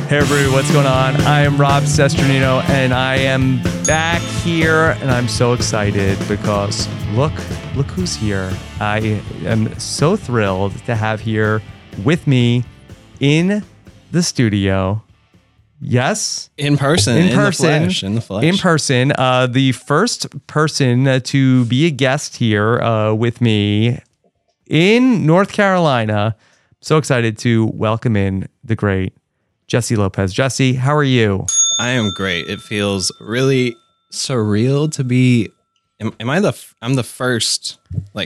Hey everybody, what's going on? I am Rob Sesternino, and I am back here, and I'm so excited because look who's here. I am so thrilled to have here with me in the studio. Yes, in person, in the flesh. The first person to be a guest here with me in North Carolina. So excited to welcome in the great Jesse Lopez. Jesse, how are you? I am great. It feels really surreal to be. I'm the first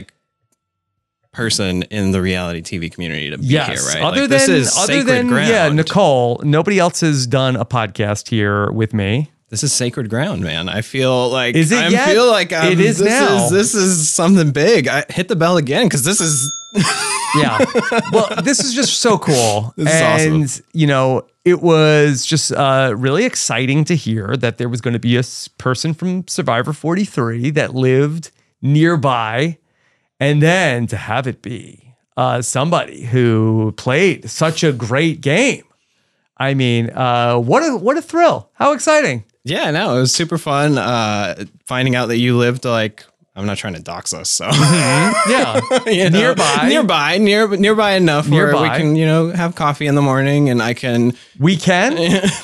person in the reality TV community to be here, right? Other than sacred ground. Yeah, Nicole, nobody else has done a podcast here with me. This is sacred ground, man. I feel like it is now. This is something big. I hit the bell again because this is. Yeah. Well, this is just so cool. This is awesome. You know, it was just really exciting to hear that there was going to be a person from Survivor 43 that lived nearby, and then to have it be somebody who played such a great game. I mean, what a thrill. How exciting. Yeah, no, it was super fun finding out that you lived I'm not trying to dox us, so yeah, nearby enough where we can, have coffee in the morning, and I can. We can.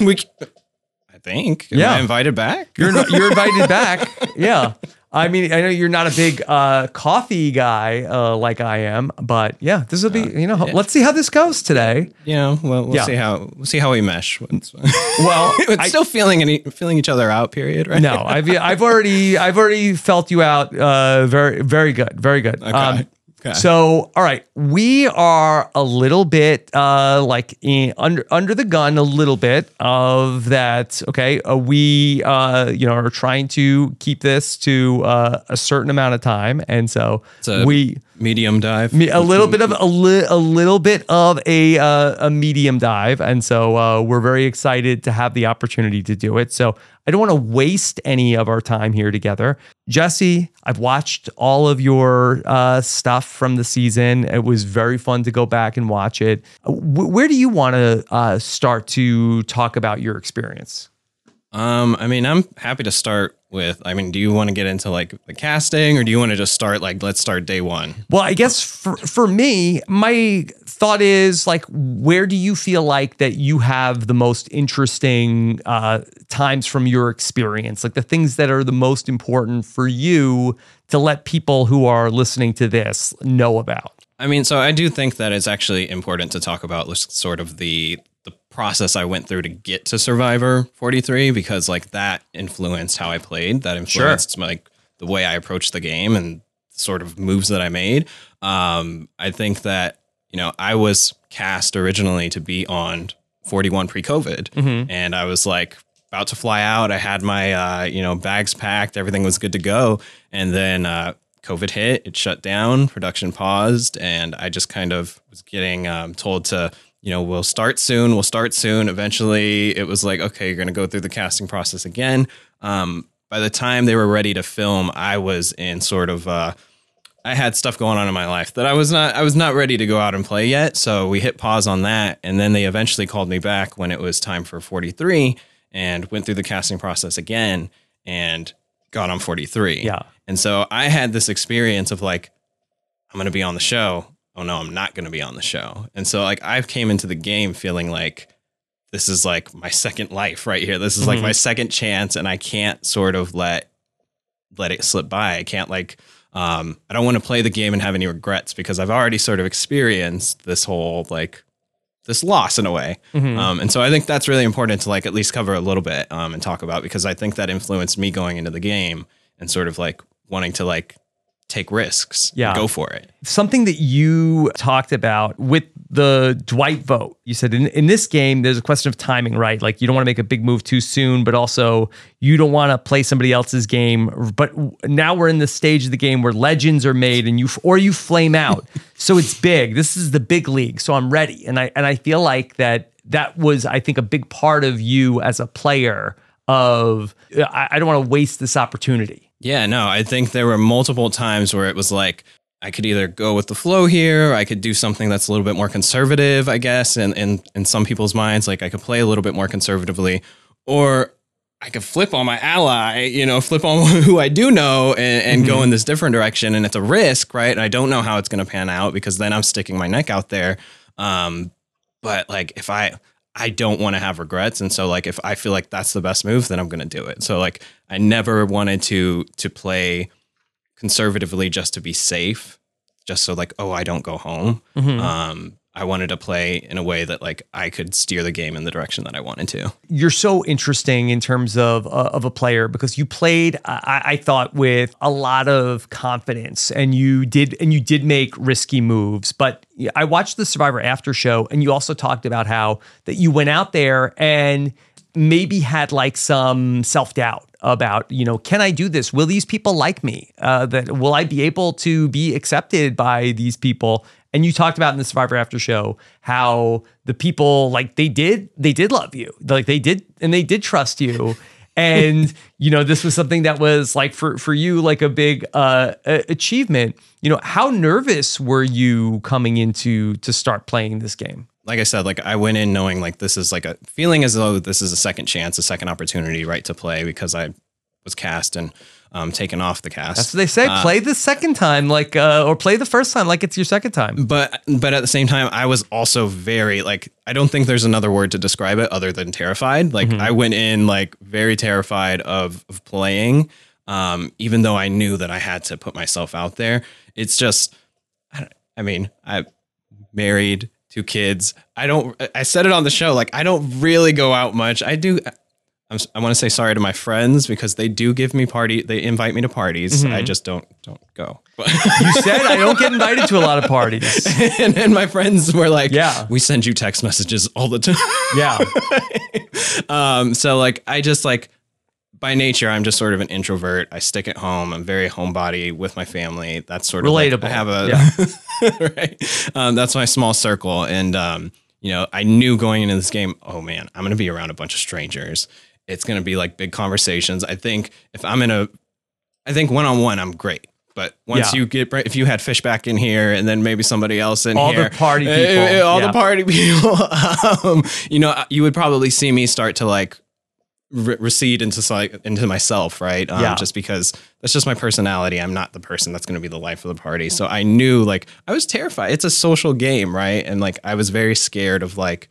I think. Am I invited back? You're invited back. Yeah. I mean, I know you're not a big coffee guy like I am, but yeah, this will be. Let's see how this goes today. We'll see how we mesh. Well, it's still feeling each other out. Period. Right? No, I've already felt you out. Very, very good. Very good. Okay. So, all right, we are a little bit under the gun, a little bit of that. Okay, we are trying to keep this to a certain amount of time, and so medium dive, a little bit of a medium dive, and so we're very excited to have the opportunity to do it. So I don't want to waste any of our time here together. Jesse, I've watched all of your stuff from the season. It was very fun to go back and watch it. Where do you want to start to talk about your experience? I'm happy to start with, do you want to get into the casting, or do you want to just start let's start day one? Well, I guess for me, my thought is where do you feel like that you have the most interesting times from your experience? The things that are the most important for you to let people who are listening to this know about. So I do think that it's actually important to talk about sort of the process I went through to get to Survivor 43, because that influenced how I played. That influenced the way I approached the game and sort of moves that I made. I think that, I was cast originally to be on 41 pre-COVID, and I was about to fly out. I had my, bags packed, everything was good to go. And then COVID hit, it shut down, production paused, and I just kind of was getting told to, we'll start soon. Eventually it was okay, you're going to go through the casting process again. By the time they were ready to film, I was in sort of, I had stuff going on in my life that I was not ready to go out and play yet. So we hit pause on that. And then they eventually called me back when it was time for 43 and went through the casting process again and got on 43. Yeah. And so I had this experience of I'm going to be on the show. Oh no, I'm not going to be on the show. And so I came into the game feeling this is my second life right here. This is my second chance, and I can't sort of let it slip by. I can't I don't want to play the game and have any regrets, because I've already sort of experienced this whole this loss in a way. And so I think that's really important to at least cover a little bit and talk about, because I think that influenced me going into the game and sort of wanting to take risks. Yeah. Go for it. Something that you talked about with the Dwight vote, you said in this game, there's a question of timing, right? You don't want to make a big move too soon, but also you don't want to play somebody else's game. But now we're in the stage of the game where legends are made and you flame out. So it's big. This is the big league. So I'm ready. And I feel like that was, I think, a big part of you as a player of, I don't want to waste this opportunity. Yeah, no, I think there were multiple times where it was I could either go with the flow here, or I could do something that's a little bit more conservative, I guess, and in some people's minds, like I could play a little bit more conservatively, or I could flip on my ally, flip on who I do know and go in this different direction. And it's a risk, right? And I don't know how it's going to pan out because then I'm sticking my neck out there. But like if I don't want to have regrets. And so like if I feel like that's the best move, then I'm going to do it. So like I never wanted to play conservatively just to be safe, just so like, oh, I don't go home. I wanted to play in a way that like I could steer the game in the direction that I wanted to. You're so interesting in terms of a player because you played, I thought, with a lot of confidence, and you did make risky moves. But I watched the Survivor After Show, and you also talked about how that you went out there and maybe had like some self-doubt about, can I do this? Will these people like me? Will I be able to be accepted by these people? And you talked about in the Survivor After Show how the people, like, they did love you. Like they did trust you. And, this was something that was like for you, like a big achievement. How nervous were you coming into to start playing this game? Like I said, like I went in knowing like this is like a feeling as though this is a second chance, a second opportunity, right, to play because I was cast and taken off the cast. That's what they say. Play the second time, like, or play the first time like it's your second time. But at the same time, I was also very like, I don't think there's another word to describe it other than terrified. Like I went in like very terrified of playing, even though I knew that I had to put myself out there. It's just, I'm married, 2 kids. I said it on the show, like I don't really go out much. I want to say sorry to my friends because they do give me they invite me to parties. I just don't go. You said I don't get invited to a lot of parties. and my friends were like, yeah, we send you text messages all the time. Yeah. So like, I just like, by nature, I'm just sort of an introvert. I stick at home. I'm very homebody with my family. That's sort of relatable. Like, I have right. That's my small circle. And, I knew going into this game, oh man, I'm going to be around a bunch of strangers. It's going to be like big conversations. I think if I'm I think one-on-one, I'm great. But once you if you had Fishback in here and then maybe somebody else in all here. The party people. The party people, you would probably see me start to like recede into myself, right? Just because that's just my personality. I'm not the person that's going to be the life of the party. So I knew like I was terrified. It's a social game, right? And like I was very scared of like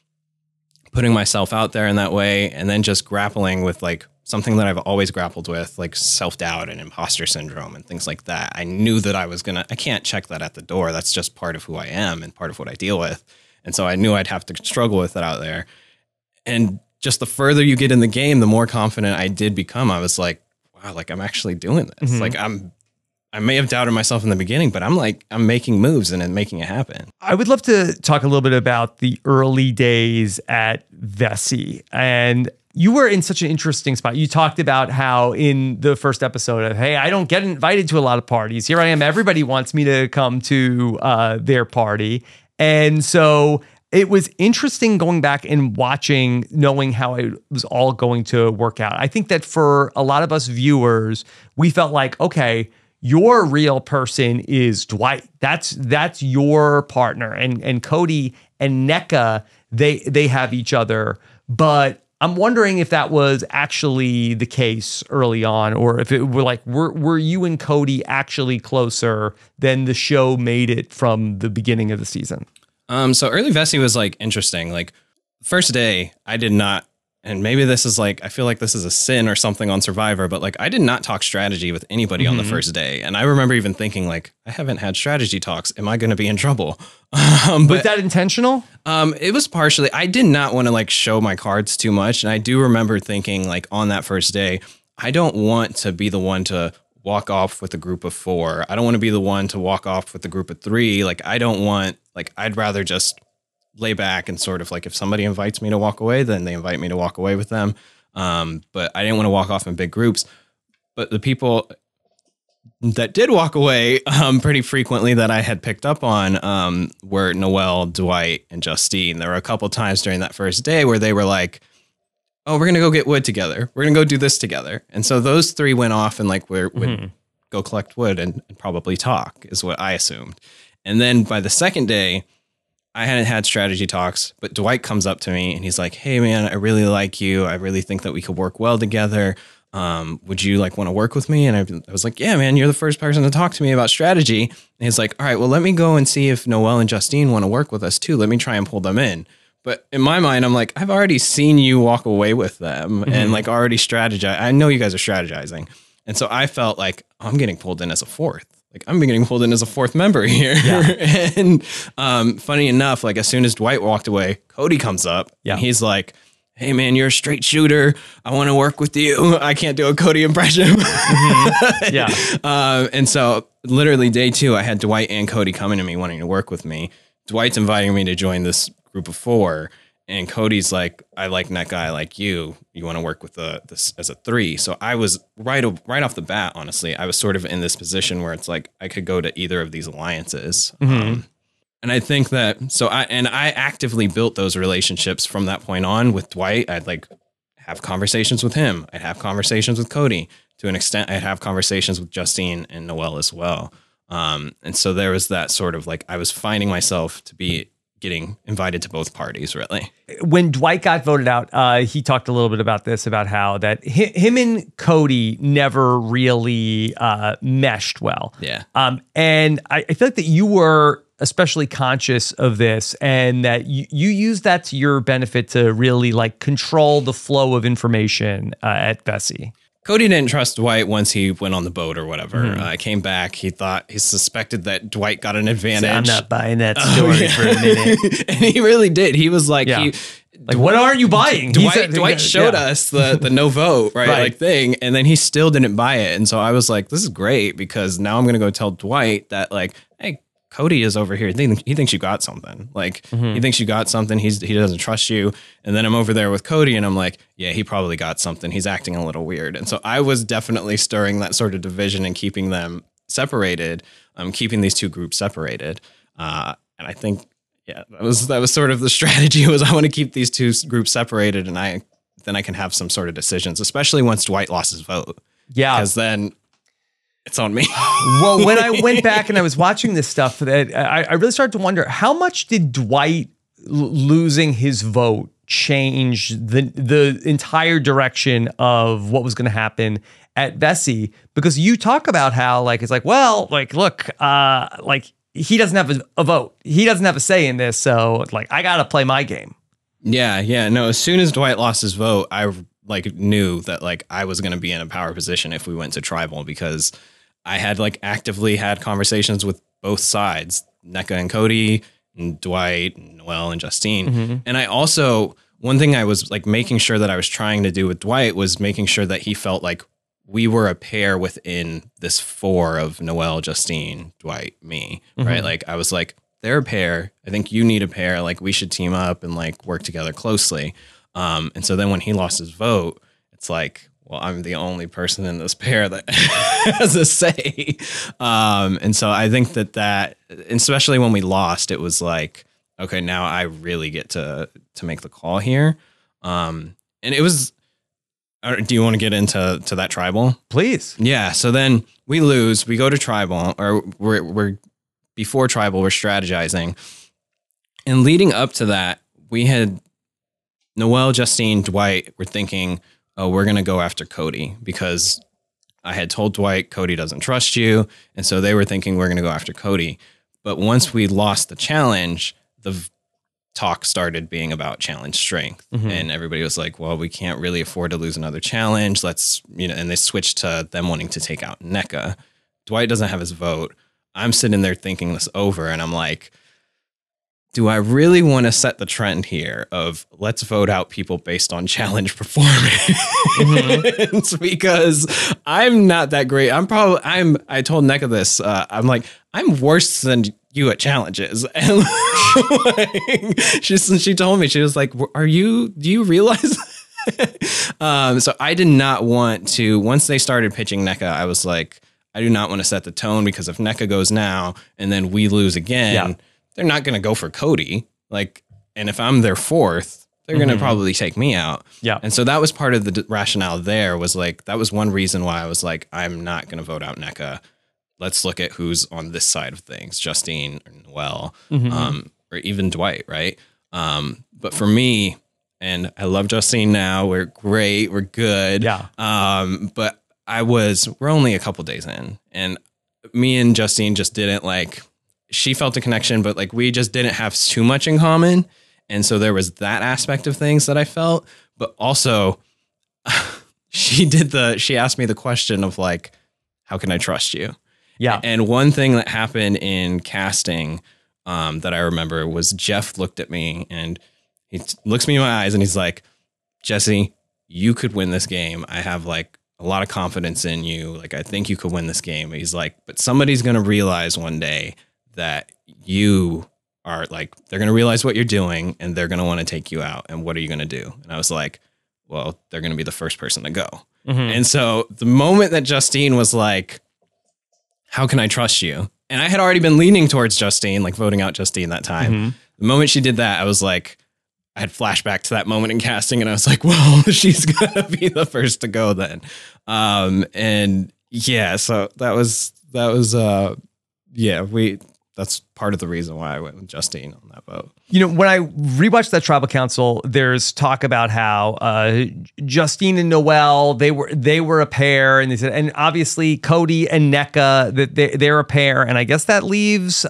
putting myself out there in that way and then just grappling with like something that I've always grappled with, like self-doubt and imposter syndrome and things like that. I knew that I can't check that at the door. That's just part of who I am and part of what I deal with. And so I knew I'd have to struggle with it out there. And just the further you get in the game, the more confident I did become. I was like, wow, like I'm actually doing this. Like I may have doubted myself in the beginning, but I'm making moves and making it happen. I would love to talk a little bit about the early days at Vessi. And you were in such an interesting spot. You talked about how in the first episode of, hey, I don't get invited to a lot of parties. Here I am. Everybody wants me to come to their party. And so it was interesting going back and watching, knowing how it was all going to work out. I think that for a lot of us viewers, we felt like, okay, your real person is Dwight. That's your partner. And Cody and NECA, they have each other. But I'm wondering if that was actually the case early on, or if it were like, were you and Cody actually closer than the show made it from the beginning of the season? So early Vessi was like interesting. Like first day, I did not, and maybe this is like, I feel like this is a sin or something on Survivor, but like I did not talk strategy with anybody on the first day. And I remember even thinking like, I haven't had strategy talks. Am I going to be in trouble? Was that intentional? It was partially, I did not want to like show my cards too much. And I do remember thinking like on that first day, I don't want to be the one to walk off with a group of 4. I don't want to be the one to walk off with a group of 3. Like, I don't want, like, I'd rather just lay back and sort of like, if somebody invites me to walk away, then they invite me to walk away with them. But I didn't want to walk off in big groups. But the people that did walk away pretty frequently that I had picked up on were Noelle, Dwight, and Justine. There were a couple times during that first day where they were like, oh, we're going to go get wood together. We're going to go do this together. And so those 3 went off and like would go collect wood and probably talk, is what I assumed. And then by the second day, I hadn't had strategy talks, but Dwight comes up to me and he's like, hey man, I really like you. I really think that we could work well together. Would you like want to work with me? And I was like, yeah, man, you're the first person to talk to me about strategy. And he's like, all right, well, let me go and see if Noelle and Justine want to work with us too. Let me try and pull them in. But in my mind, I'm like, I've already seen you walk away with them and like already strategize. I know you guys are strategizing. And so I felt like I'm getting pulled in as a fourth. Like I'm getting pulled in as a fourth member here. Yeah. And funny enough, like as soon as Dwight walked away, Cody comes up and he's like, hey man, you're a straight shooter. I want to work with you. I can't do a Cody impression. Yeah. And so literally day 2, I had Dwight and Cody coming to me wanting to work with me. Dwight's inviting me to join this group of 4. And Cody's like, I like NECA, I like you. You want to work with this as a 3. So I was right off the bat, honestly, I was sort of in this position where it's like I could go to either of these alliances. And I think that I actively built those relationships from that point on with Dwight. I'd like have conversations with him. I'd have conversations with Cody. To an extent, I'd have conversations with Justine and Noelle as well. And so there was that sort of like I was finding myself to be getting invited to both parties, really. When Dwight got voted out, he talked a little bit about this, about how that him and Cody never really meshed well. Yeah. And I feel like that you were especially conscious of this, and that you used that to your benefit to really like control the flow of information at Vessi. Cody didn't trust Dwight once he went on the boat or whatever. Came back. He suspected that Dwight got an advantage. I'm not buying that story for a minute. And he really did. He was like, what aren't you buying? Dwight showed us the no vote, right? Like thing. And then he still didn't buy it. And so I was like, this is great, because now I'm going to go tell Dwight that like, hey, Cody is over here. He thinks you got something. Like he thinks you got something. He doesn't trust you. And then I'm over there with Cody and I'm like, yeah, he probably got something. He's acting a little weird. And so I was definitely stirring that sort of division and keeping them separated. Keeping these two groups separated. And I think, that was sort of the strategy, was I want to keep these two groups separated, and then I can have some sort of decisions, especially once Dwight lost his vote. Yeah. Because then it's on me. Well, when I went back and I was watching this stuff, that I really started to wonder, how much did Dwight losing his vote change the entire direction of what was going to happen at Vessi? Because you talk about how like, it's like, well, like, look, like he doesn't have a vote. He doesn't have a say in this. So like, I got to play my game. Yeah. No, as soon as Dwight lost his vote, I like knew that like I was going to be in a power position if we went to tribal, because I had like actively had conversations with both sides, NECA and Cody, and Dwight, and Noelle and Justine. And I also, one thing I was like making sure that I was trying to do with Dwight was making sure that he felt like we were a pair within this 4 of Noelle, Justine, Dwight, me, right? Like I was like, they're a pair. I think you need a pair. Like we should team up and like work together closely. And so then when he lost his vote, it's like, well, I'm the only person in this pair that has a say. And so I think that, especially when we lost, it was like, okay, now I really get to make the call here. And it was, do you want to get into that tribal? Please. Yeah. So then we lose, we go to tribal, or we're before tribal, we're strategizing. And leading up to that, we had Noelle, Justine, Dwight were thinking, oh, we're going to go after Cody, because I had told Dwight, Cody doesn't trust you. And so they were thinking we're going to go after Cody. But once we lost the challenge, the talk started being about challenge strength. And everybody was like, well, we can't really afford to lose another challenge. Let's, and they switched to them wanting to take out NECA. Dwight doesn't have his vote. I'm sitting there thinking this over, and I'm like, do I really want to set the trend here of let's vote out people based on challenge performance? Because I'm not that great. I told NECA this. I'm like, I'm worse than you at challenges. And like, she told me, she was like, do you realize? So I did not want to, once they started pitching NECA, I was like, I do not want to set the tone, because if NECA goes now and then we lose again, they're not going to go for Cody. Like, and if I'm their 4th, they're going to probably take me out. Yeah. And so that was part of the rationale there was like, that was one reason why I was like, I'm not going to vote out NECA. Let's look at who's on this side of things, Justine or Noelle, or even Dwight, right? But for me, and I love Justine now, we're great, we're good. Yeah. But we're only a couple days in, and me and Justine just didn't she felt a connection, but like we just didn't have too much in common. And so there was that aspect of things that I felt, but also she asked me the question of like, how can I trust you? Yeah. And one thing that happened in casting that I remember was Jeff looked at me and he looks me in my eyes and he's like, Jesse, you could win this game. I have like a lot of confidence in you. Like, I think you could win this game. He's like, but somebody's going to realize one day that you are like, they're going to realize what you're doing and they're going to want to take you out. And what are you going to do? And I was like, well, they're going to be the first person to go. And so the moment that Justine was like, how can I trust you? And I had already been leaning towards Justine, like voting out Justine that time. The moment she did that, I was like, I had flashback to that moment in casting and I was like, well, she's going to be the first to go then. And yeah, so that's part of the reason why I went with Justine on that vote. You know, when I rewatched that tribal council, there's talk about how Justine and Noelle, they were a pair, and they said, and obviously Cody and NECA, that they're a pair, and I guess that leaves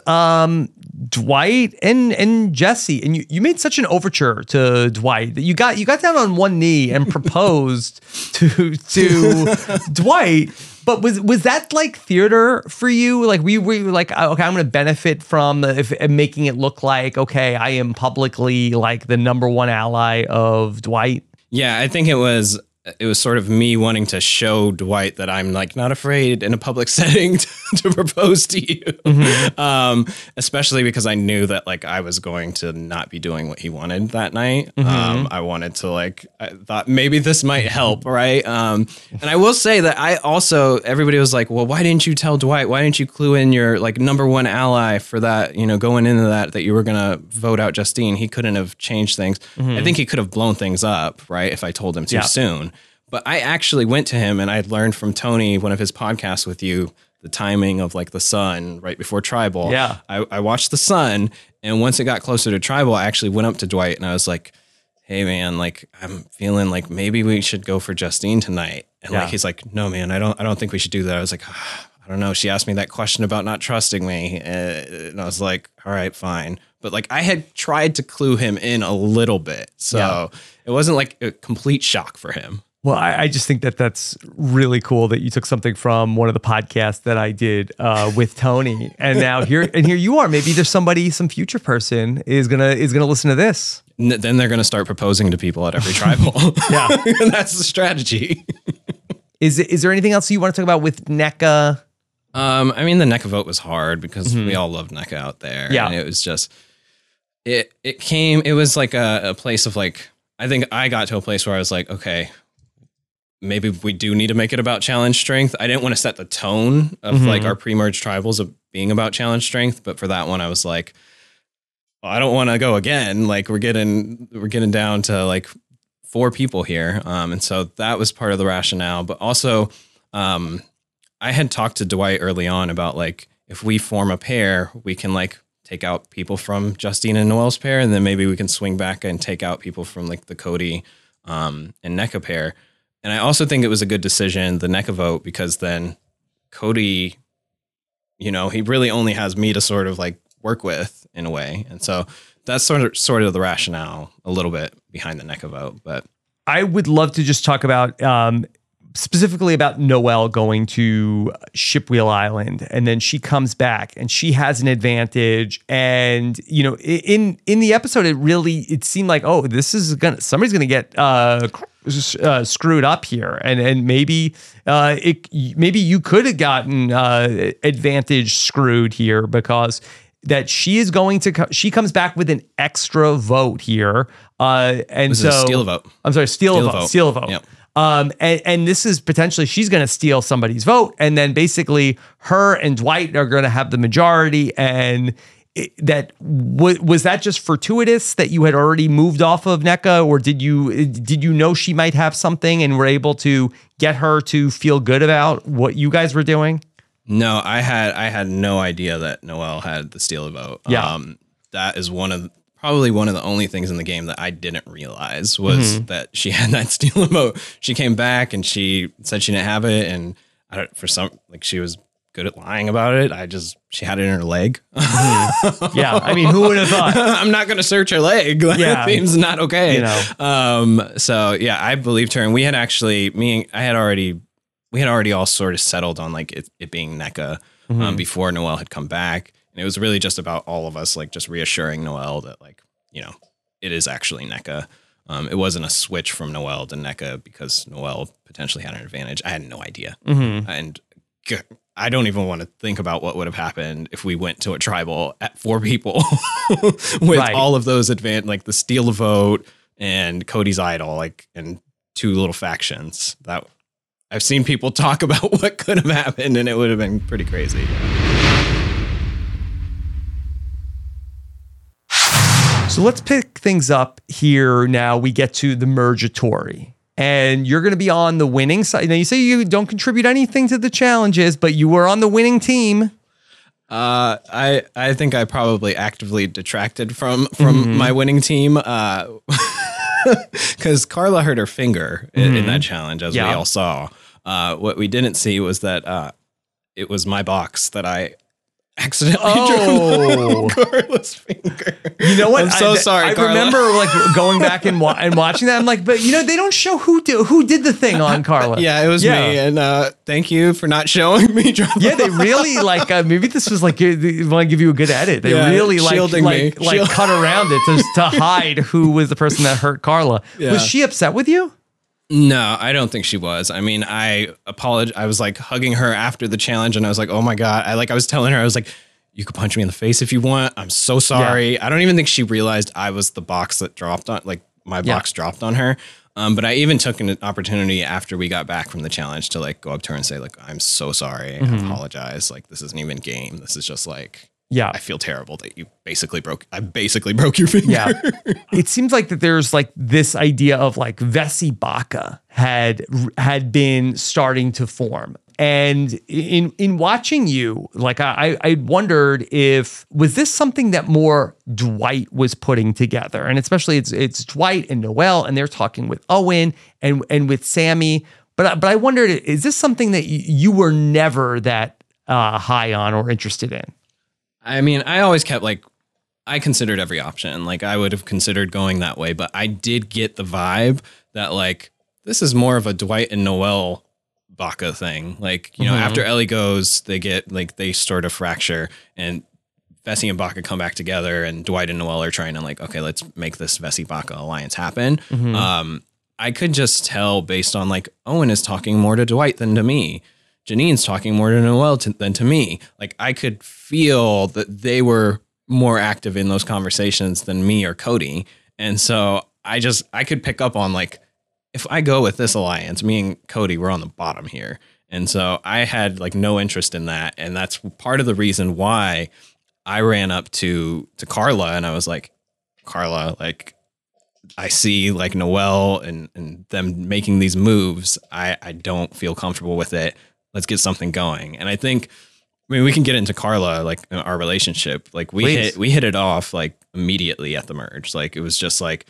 Dwight and Jesse. And you made such an overture to Dwight that you got down on one knee and proposed to Dwight. But was that like theater for you? Like we were like, okay, I'm going to benefit from making it look like, okay, I am publicly like the number one ally of Dwight. Yeah, I think it was sort of me wanting to show Dwight that I'm like not afraid in a public setting to propose to you. Especially because I knew that like I was going to not be doing what he wanted that night. I wanted to I thought maybe this might help. Right. And I will say that everybody was like, well, why didn't you tell Dwight? Why didn't you clue in your like number one ally for that, going into that you were going to vote out Justine? He couldn't have changed things. I think he could have blown things up. Right. If I told him too soon. But I actually went to him and I learned from Tony, one of his podcasts with you, the timing of like the sun right before Tribal. Yeah. I watched the sun, and once it got closer to Tribal, I actually went up to Dwight and I was like, hey man, like I'm feeling like maybe we should go for Justine tonight. And like he's like, no man, I don't think we should do that. I was like, I don't know. She asked me that question about not trusting me. And I was like, all right, fine. But like I had tried to clue him in a little bit. So it wasn't like a complete shock for him. Well, I just think that that's really cool that you took something from one of the podcasts that I did with Tony, and now here you are. Maybe there's some future person is gonna listen to this. Then they're gonna start proposing to people at every tribal. Yeah, and that's the strategy. Is there anything else you want to talk about with NECA? I mean, the NECA vote was hard because we all loved NECA out there. Yeah, and it was just it was like a place of like, I think I got to a place where I was like, okay, maybe we do need to make it about challenge strength. I didn't want to set the tone of like our pre-merge tribals of being about challenge strength, but for that one, I was like, well, I don't want to go again. Like we're getting down to like 4 people here, and so that was part of the rationale. But also, I had talked to Dwight early on about like if we form a pair, we can like take out people from Justine and Noelle's pair, and then maybe we can swing back and take out people from like the Cody and NECA pair. And I also think it was a good decision, the NECA vote, because then Cody, he really only has me to sort of like work with in a way. And so that's sort of the rationale a little bit behind the NECA vote. But I would love to just talk about specifically about Noelle going to Shipwheel Island, and then she comes back and she has an advantage. And in the episode, it seemed like, oh, somebody's gonna get screwed up here, and maybe you could have gotten advantage screwed here, because that she comes back with an extra vote here, and so steal a vote. I'm sorry, steal a vote. Yep. And this is potentially, she's going to steal somebody's vote, and then basically her and Dwight are going to have the majority, and was that just fortuitous that you had already moved off of NECA, or did you know she might have something and were able to get her to feel good about what you guys were doing? No, I had no idea that Noelle had the Steal a Vote. Yeah. That is probably one of the only things in the game that I didn't realize was that she had that Steal a Vote. She came back and she said she didn't have it, and she was good at lying about it. She had it in her leg. Yeah, I mean, who would have thought? I'm not going to search her leg. That seems not okay. So yeah, I believed her, and we had already all sort of settled on like it being NECA before Noelle had come back, and it was really just about all of us like just reassuring Noelle that like it is actually NECA. It wasn't a switch from Noelle to NECA because Noelle potentially had an advantage. I had no idea, and I don't even want to think about what would have happened if we went to a tribal at 4 people with all of those like the Steal a Vote and Cody's Idol, like, and 2 little factions. That I've seen people talk about what could have happened, and it would have been pretty crazy. So let's pick things up here. Now we get to the Mergatory. And you're going to be on the winning side. Now, you say you don't contribute anything to the challenges, but you were on the winning team. I think I probably actively detracted from my winning team because Carla hurt her finger in that challenge, as we all saw. What we didn't see was that it was my box that I accidentally drew Carla's finger. You know what? I'm so sorry, I Carla. remember like going back and watching that. I'm like, but they don't show who did the thing on Carla. Yeah, it was me. And thank you for not showing me. Yeah, they really like. Maybe this was like they want to give you a good edit. They really cut around it to hide who was the person that hurt Carla. Yeah. Was she upset with you? No, I don't think she was. I mean, I apologized. I was like hugging her after the challenge, and I was like, "Oh my God!" I was telling her, I was like, "You could punch me in the face if you want. I'm so sorry." Yeah. I don't even think she realized I was the box that dropped on, like my box dropped on her. But I even took an opportunity after we got back from the challenge to like go up to her and say, like, "I'm so sorry. I apologize. Like, this isn't even game. This is just like." Yeah, I feel terrible that you basically broke your finger. Yeah, it seems like that there's like this idea of like Vesibaka had been starting to form, and in watching you, like I wondered if was this something that more Dwight was putting together, and especially it's Dwight and Noelle, and they're talking with Owen and with Sammy, but I wondered, is this something that you were never that high on or interested in? I mean, I always kept I considered every option. Like I would have considered going that way, but I did get the vibe that like, this is more of a Dwight and Noelle Baka thing. Like, after Ellie goes, they sort of fracture, and Vessi and Baka come back together, and Dwight and Noelle are trying to like, okay, let's make this Vessi Baka alliance happen. I could just tell based on like, Owen is talking more to Dwight than to me. Janine's talking more to Noelle than to me. Like I could feel that they were more active in those conversations than me or Cody. And so I could pick up on like, if I go with this alliance, me and Cody, we're on the bottom here. And so I had like no interest in that. And that's part of the reason why I ran up to Carla and I was like, Carla, like I see like Noelle and them making these moves. I don't feel comfortable with it. Let's get something going. And I think, we can get into Carla, like our relationship. Like we hit it off like immediately at the merge. Like it was just like,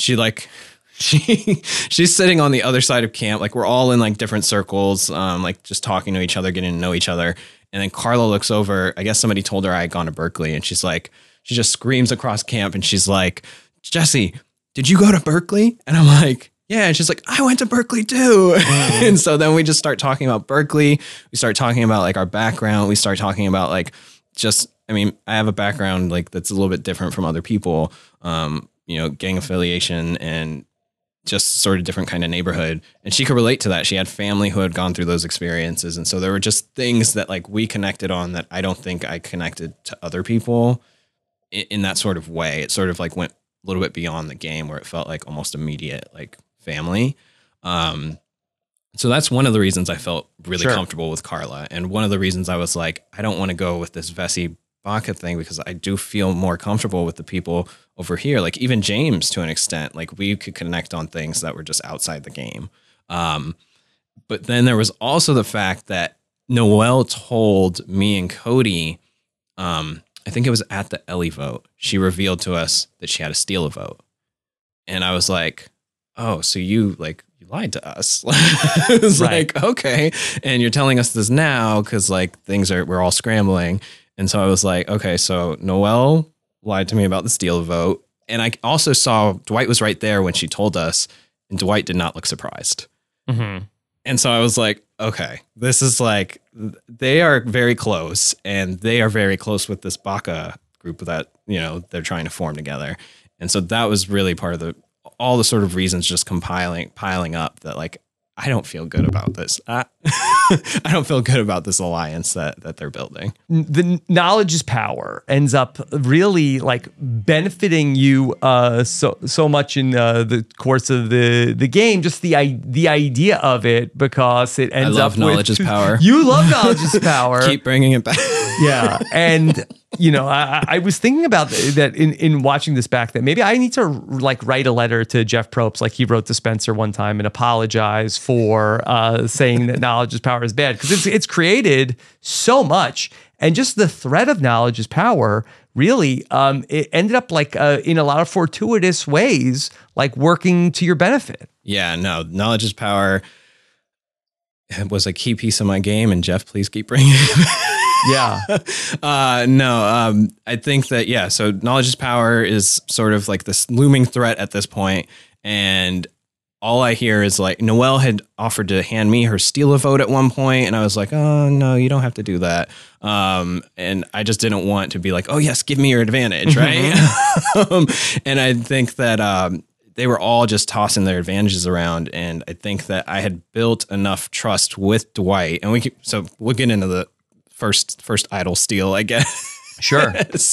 she's sitting on the other side of camp. Like we're all in like different circles, like just talking to each other, getting to know each other. And then Carla looks over, I guess somebody told her I had gone to Berkeley, and she just screams across camp and she's like, Jesse, did you go to Berkeley? And I'm like, yeah. And she's like, I went to Berkeley too. And so then we just start talking about Berkeley. We start talking about like our background. We start talking about like, I have a background like that's a little bit different from other people, gang affiliation and just sort of different kind of neighborhood. And she could relate to that. She had family who had gone through those experiences. And so there were just things that like we connected on that I don't think I connected to other people in that sort of way. It sort of like went a little bit beyond the game where it felt like almost immediate, like family. So that's one of the reasons I felt really comfortable with Carla. And one of the reasons I was like, I don't want to go with this Vessi Baka thing because I do feel more comfortable with the people over here. Like even James, to an extent, like we could connect on things that were just outside the game. But then there was also the fact that Noelle told me and Cody, I think it was at the Ellie vote, she revealed to us that she had to steal a vote. And I was like, oh, so you lied to us. It was right. Like, okay. And you're telling us this now because like we're all scrambling. And so I was like, okay, so Noelle lied to me about the steal vote. And I also saw Dwight was right there when she told us, and Dwight did not look surprised. Mm-hmm. And so I was like, okay, this is like, they are very close, and they are very close with this Baka group that, they're trying to form together. And so that was really part of all the sort of reasons just piling up that like, I don't feel good about this. I don't feel good about this alliance that they're building. The knowledge is power ends up really like benefiting you so much in the course of the game. Just the idea of it, because it ends up with knowledge is power. You love knowledge is power. Keep bringing it back. Yeah, and I was thinking about that in watching this back, that maybe I need to like write a letter to Jeff Probst like he wrote to Spencer one time and apologize for saying that knowledge is power is bad, because it's created so much, and just the threat of knowledge is power really it ended up like in a lot of fortuitous ways like working to your benefit. Yeah, no, knowledge is power. It was a key piece of my game, and Jeff, please keep bringing it. Yeah. I think that, yeah, so knowledge is power is sort of like this looming threat at this point. And all I hear is like, Noelle had offered to hand me her steal a vote at one point, and I was like, oh, no, you don't have to do that. And I just didn't want to be like, oh, yes, give me your advantage, right? And I think that they were all just tossing their advantages around. And I think that I had built enough trust with Dwight. And so we'll get into the first idol steal, I guess. Sure.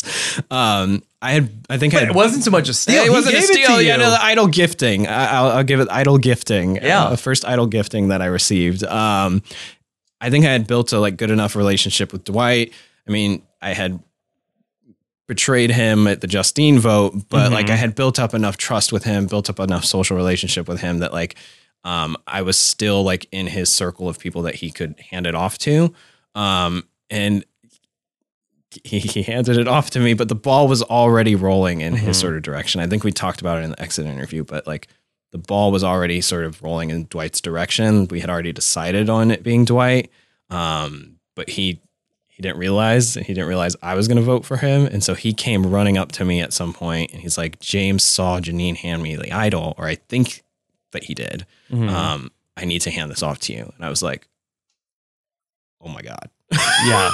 It wasn't so much a steal. It wasn't a steal. Yeah, no, the idol gifting. I'll give it idol gifting. Yeah, first idol gifting that I received. I think I had built a good enough relationship with Dwight. I mean, I had betrayed him at the Justine vote, but I had built up enough trust with him, built up enough social relationship with him that I was still in his circle of people that he could hand it off to. And he handed it off to me, but the ball was already rolling in his sort of direction. I think we talked about it in the exit interview, but the ball was already sort of rolling in Dwight's direction. We had already decided on it being Dwight. But he didn't realize I was going to vote for him. And so he came running up to me at some point, and he's like, James saw Janine hand me the idol, or I think that he did. I need to hand this off to you. And I was like, oh my God. Yeah.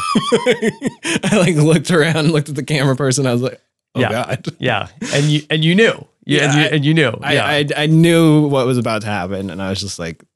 I looked around, looked at the camera person. I was like, oh God. Yeah. And you knew. Yeah. And you knew. Yeah. I knew what was about to happen. And I was just like,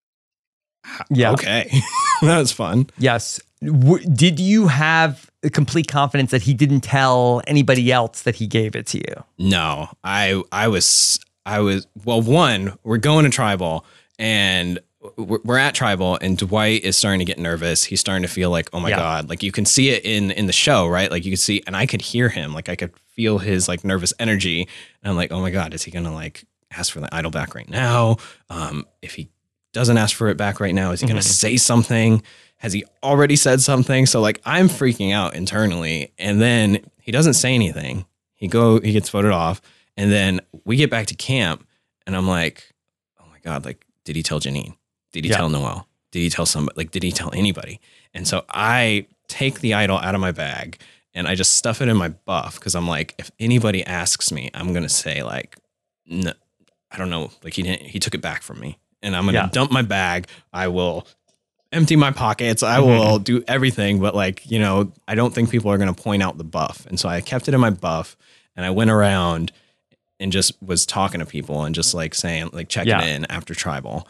yeah, okay. That was fun. Yes. Did you have complete confidence that he didn't tell anybody else that he gave it to you? No, I was, well, one, we're going to Tribal, and we're at Tribal, and Dwight is starting to get nervous. He's starting to feel like, oh my God, you can see it in the show, right? You could see, and I could hear him, I could feel his nervous energy. And I'm like, oh my God, is he going to ask for the idol back right now? If he doesn't ask for it back right now, is he going to say something? Has he already said something? So I'm freaking out internally. And then he doesn't say anything. He gets voted off. And then we get back to camp, and I'm like, oh my God, did he tell Janine? Did he tell Noelle? Did he tell somebody? Did he tell anybody? And so I take the idol out of my bag, and I just stuff it in my buff, because I'm like, if anybody asks me, I'm going to say no, I don't know. He took it back from me, and I'm going to dump my bag. I will empty my pockets. I will do everything. But I don't think people are going to point out the buff. And so I kept it in my buff, and I went around and just was talking to people and just saying, checking in after Tribal.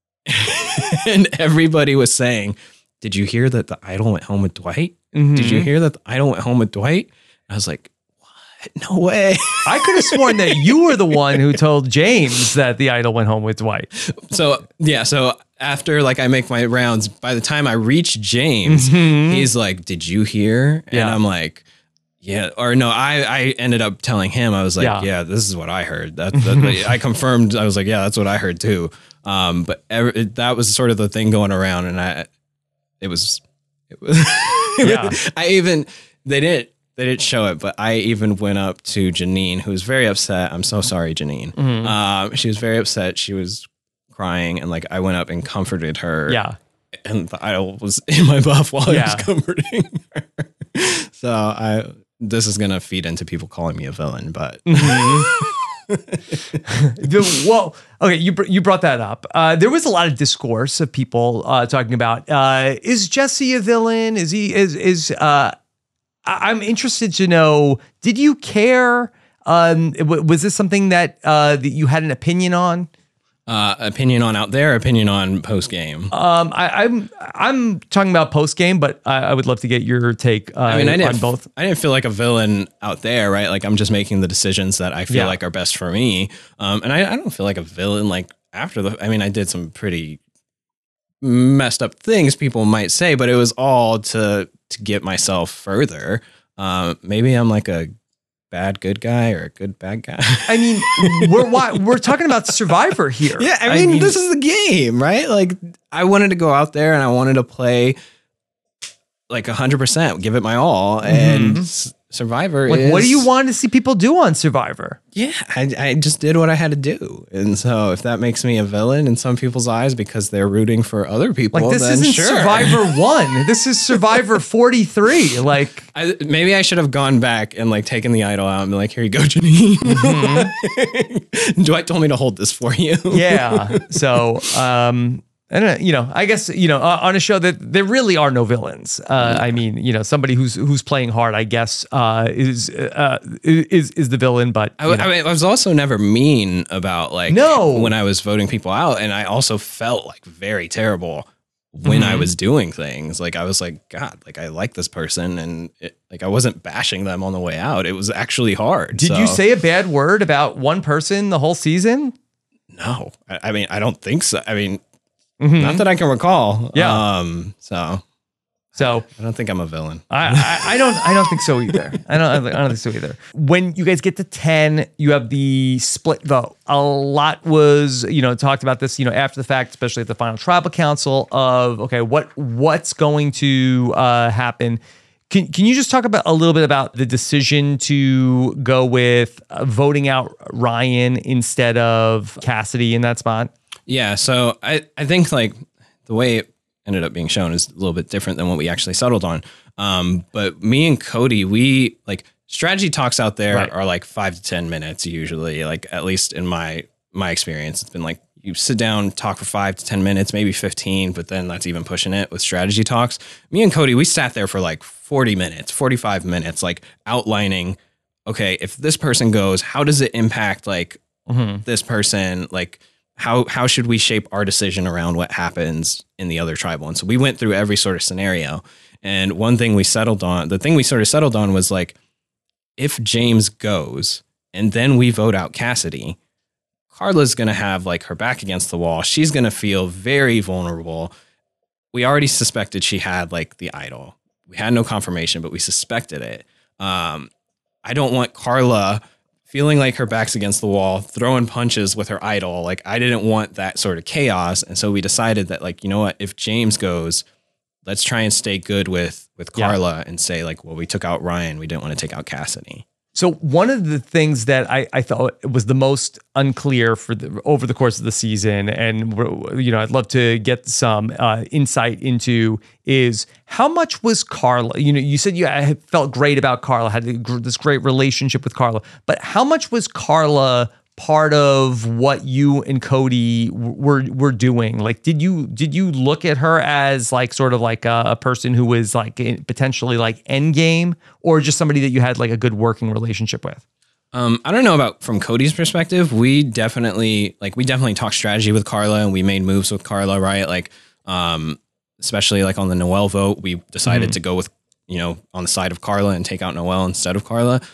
And everybody was saying, did you hear that the idol went home with Dwight? Did you hear that the idol went home with Dwight? I was like, what? No way. I could have sworn that you were the one who told James that the idol went home with Dwight. So after I make my rounds, by the time I reach James, he's like, did you hear? And I'm like, Yeah, or no, I ended up telling him, I was like, yeah, this is what I heard. I confirmed. I was like, yeah, that's what I heard too. But that was sort of the thing going around, and it was Yeah. They didn't show it, but I even went up to Janine, who was very upset. I'm so sorry, Janine. Mm-hmm. She was very upset. She was crying, and like I went up and comforted her. Yeah. And the idol was in my buff while I was comforting her. So this is gonna feed into people calling me a villain, but well, okay, you brought that up. There was a lot of discourse of people talking about is Jesse a villain? Is he I'm interested to know, did you care? Was this something that you had an opinion on? Opinion on out there, opinion on post game. I'm talking about post game, but I would love to get your take. On both. I didn't feel like a villain out there, right? Like I'm just making the decisions that I feel like are best for me. And I don't feel like a villain. Like after I did some pretty messed up things, people might say, but it was all to get myself further. Maybe I'm like a bad good guy or a good bad guy. I mean, we're talking about Survivor here. Yeah, I mean, this is the game, right? Like, I wanted to go out there and I wanted to play like 100%, give it my all, and Survivor is... What do you want to see people do on Survivor? Yeah, I just did what I had to do. And so if that makes me a villain in some people's eyes because they're rooting for other people, like, this then isn't sure. Survivor 1. This is Survivor 43. Like, maybe I should have gone back and like taken the idol out and be like, here you go, Janine. Dwight told me to hold this for you. Yeah. So, I don't know, I guess, on a show that there really are no villains. I mean, somebody who's playing hard, I guess, is the villain. But I was also never mean about when I was voting people out, and I also felt like very terrible when I was doing things. Like I was like, God, like I like this person, and I wasn't bashing them on the way out. It was actually hard. Did you say a bad word about one person the whole season? No, I mean, I don't think so. I mean. Not that I can recall. Yeah. So I don't think I'm a villain. I don't think so either. I don't think so either. When you guys get to 10, you have the split vote. A lot was, talked about this, after the fact, especially at the final tribal council of, okay, what's going to happen. Can you just talk about a little bit about the decision to go with voting out Ryan instead of Cassidy in that spot? Yeah, so I think like the way it ended up being shown is a little bit different than what we actually settled on. But me and Cody, we like strategy talks out there are like 5 to 10 minutes usually. Like at least in my experience, it's been like you sit down, talk for 5 to 10 minutes, maybe 15, but then that's even pushing it with strategy talks. Me and Cody, we sat there for like 40 minutes, 45 minutes, like outlining, okay, if this person goes, how does it impact like this person? Like, how should we shape our decision around what happens in the other tribal? And so we went through every sort of scenario. And one thing we settled on, the thing we sort of settled on was like, if James goes and then we vote out Cassidy, Carla's going to have like her back against the wall. She's going to feel very vulnerable. We already suspected she had like the idol. We had no confirmation, but we suspected it. I don't want Carla feeling like her back's against the wall, throwing punches with her idol. Like I didn't want that sort of chaos. And so we decided that like, you know what, if James goes, let's try and stay good with Carla and say like, well, we took out Ryan. We didn't want to take out Cassidy. So one of the things that I thought was the most unclear over the course of the season, and I'd love to get some insight into, is how much was Carla? You said you felt great about Carla, had this great relationship with Carla, but how much was Carla part of what you and Cody were doing? Like, did you look at her as like sort of like a person who was like potentially like end game, or just somebody that you had like a good working relationship with? I don't know about from Cody's perspective. We definitely talked strategy with Carla, and we made moves with Carla, right? Like, especially like on the Noelle vote, we decided to go with, on the side of Carla and take out Noelle instead of Carla.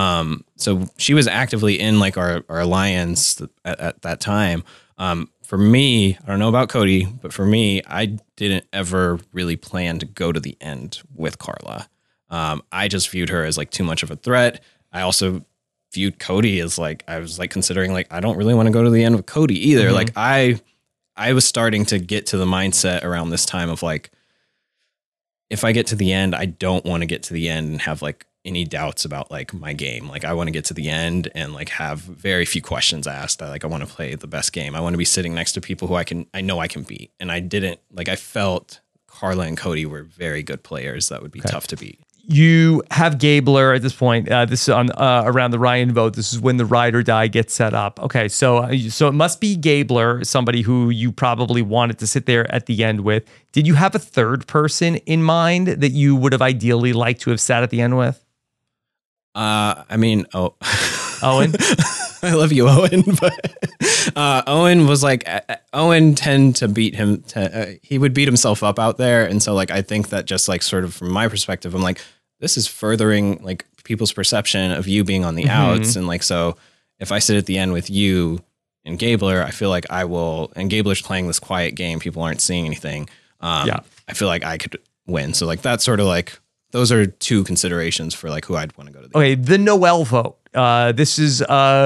So she was actively in like our alliance at that time. For me, I don't know about Cody, but for me, I didn't ever really plan to go to the end with Carla. I just viewed her as like too much of a threat. I also viewed Cody as like, I was like considering like, I don't really want to go to the end with Cody either. Mm-hmm. Like I was starting to get to the mindset around this time of like, if I get to the end, I don't want to get to the end and have like any doubts about like my game. Like I want to get to the end and like have very few questions asked. I want to play the best game. I want to be sitting next to people who I know I can beat. And I didn't like, I felt Carla and Cody were very good players that would be tough to beat. You have Gabler at this point. This is on around the Ryan vote. This is when the ride or die gets set up. Okay, so it must be Gabler, somebody who you probably wanted to sit there at the end with. Did you have a third person in mind that you would have ideally liked to have sat at the end with? I mean, Owen. I love you, Owen, but Owen was like, Owen tend to beat him. He would beat himself up out there. And so like, I think that just like sort of from my perspective, I'm like, this is furthering like people's perception of you being on the outs. And like, so if I sit at the end with you and Gabler, I feel like I will, and Gabler's playing this quiet game. People aren't seeing anything. I feel like I could win. So like, that's sort of like, those are two considerations for like who I'd want to go to. The Noelle vote. This is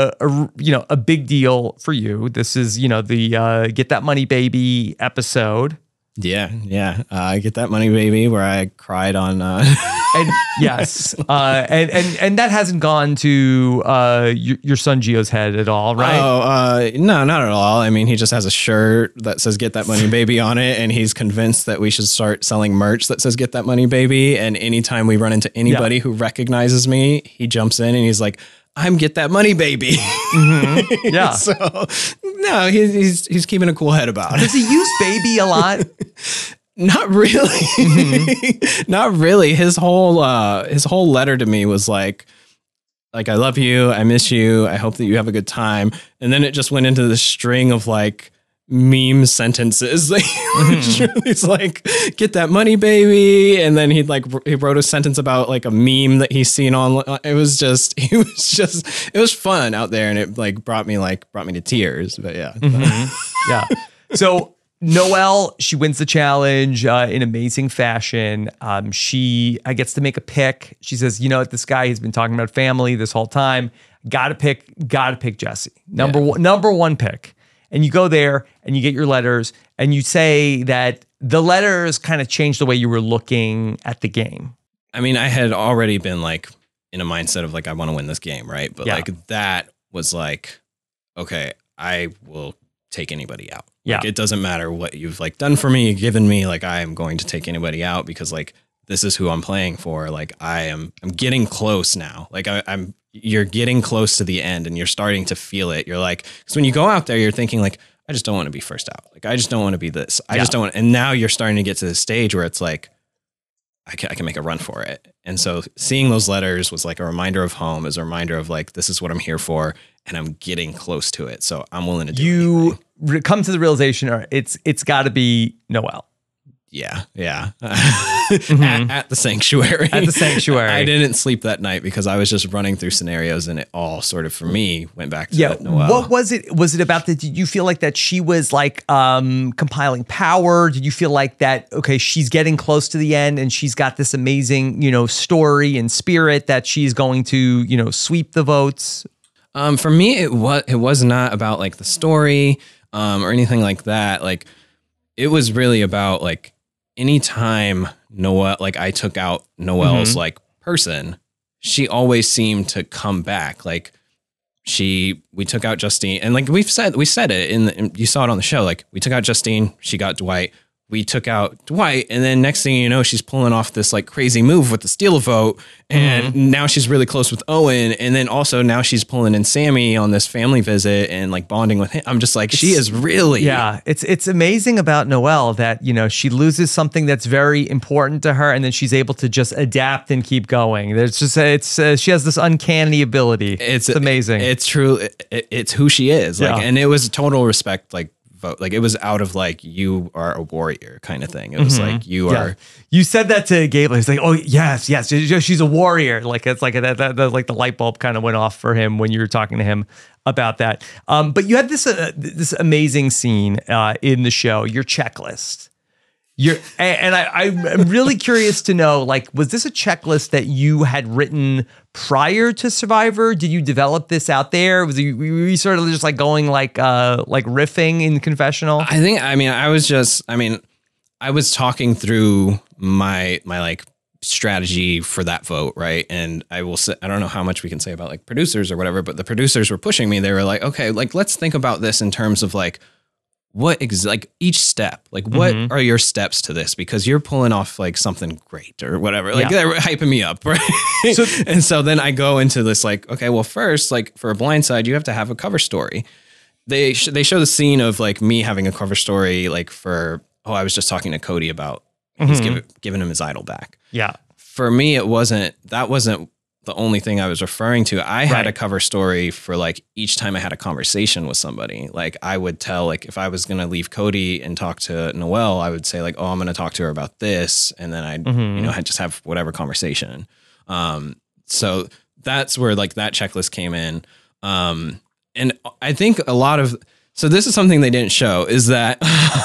a big deal for you. This is the Get That Money Baby episode. Yeah. I Get That Money Baby, where I cried on. And yes, and that hasn't gone to your son Gio's head at all, right? No, not at all. I mean, he just has a shirt that says "Get That Money Baby" on it, and he's convinced that we should start selling merch that says "Get That Money Baby." And anytime we run into anybody who recognizes me, he jumps in and he's like, "I'm Get That Money Baby." Mm-hmm. Yeah. So no, he's keeping a cool head about it. Does he use baby a lot? Not really. Not really. His whole letter to me was like I love you, I miss you, I hope that you have a good time. And then it just went into this string of like meme sentences. He's like, "Get that money, baby." And then he wrote a sentence about like a meme that he's seen on. It was fun out there, and it like brought me to tears. But yeah. Mm-hmm. Yeah. So Noelle, she wins the challenge in amazing fashion. She gets to make a pick. She says, this guy has been talking about family this whole time. Gotta pick Jesse. Number one pick. And you go there and you get your letters and you say that the letters kind of changed the way you were looking at the game. I mean, I had already been like in a mindset of like, I want to win this game, right? But like that was like, okay, I will take anybody out. Like, it doesn't matter what you've like done for me, given me, like I am going to take anybody out because like this is who I'm playing for. Like I'm getting close now. Like you're getting close to the end and you're starting to feel it. You're like, because when you go out there, you're thinking like, I just don't want to be first out. Like I just don't want to be this. I just don't want. And now you're starting to get to the stage where it's like, I can make a run for it. And so seeing those letters was like a reminder of home, as a reminder of like, this is what I'm here for. And I'm getting close to it. So I'm willing to do it. You come to the realization, it's got to be Noelle. Yeah. At the sanctuary. At the sanctuary. I didn't sleep that night because I was just running through scenarios and it all sort of, for me, went back to Noelle. What was it? Was it about did you feel like that she was like compiling power? Did you feel like that, okay, she's getting close to the end and she's got this amazing, story and spirit that she's going to, sweep the votes? For me, it was not about like the story or anything like that. Like it was really about like anytime Noelle, like I took out Noelle's like person, she always seemed to come back. Like we took out Justine, and like we said it you saw it on the show. Like we took out Justine, she got Dwight. We took out Dwight, and then next thing you know, she's pulling off this like crazy move with the steal a vote, and now she's really close with Owen, and then also now she's pulling in Sammy on this family visit and like bonding with him. I'm just like, she is really It's amazing about Noelle that she loses something that's very important to her, and then she's able to just adapt and keep going. There's just she has this uncanny ability. It's amazing. It's true. It's who she is. Like, and it was total respect. Like. Vote. Like it was out of like, you are a warrior kind of thing. It was like, you are. You said that to Gable. He's like, oh yes, she's a warrior. Like it's like that like the light bulb kind of went off for him when you were talking to him about that. But you had this amazing scene in the show, your checklist. I'm really curious to know, like, was this a checklist that you had written prior to Survivor? Did you develop this out there? Were you sort of just like going like riffing in confessional? I was talking through my like strategy for that vote, right? And I will say, I don't know how much we can say about like producers or whatever, but the producers were pushing me. They were like, okay, like let's think about this in terms of like like each step, like what are your steps to this? Because you're pulling off like something great or whatever. Like they're hyping me up, right? And so then I go into this like, okay, well first, like for a Blindside, you have to have a cover story. They show the scene of like me having a cover story, like for, I was just talking to Cody about he's giving him his idol back. Yeah. For me, that wasn't the only thing I was referring to. I had a cover story for like each time I had a conversation with somebody. Like I would tell, like if I was going to leave Cody and talk to Noelle, I would say like, I'm going to talk to her about this. And then I'd, I'd just have whatever conversation. So that's where like that checklist came in. And I think so this is something they didn't show is that,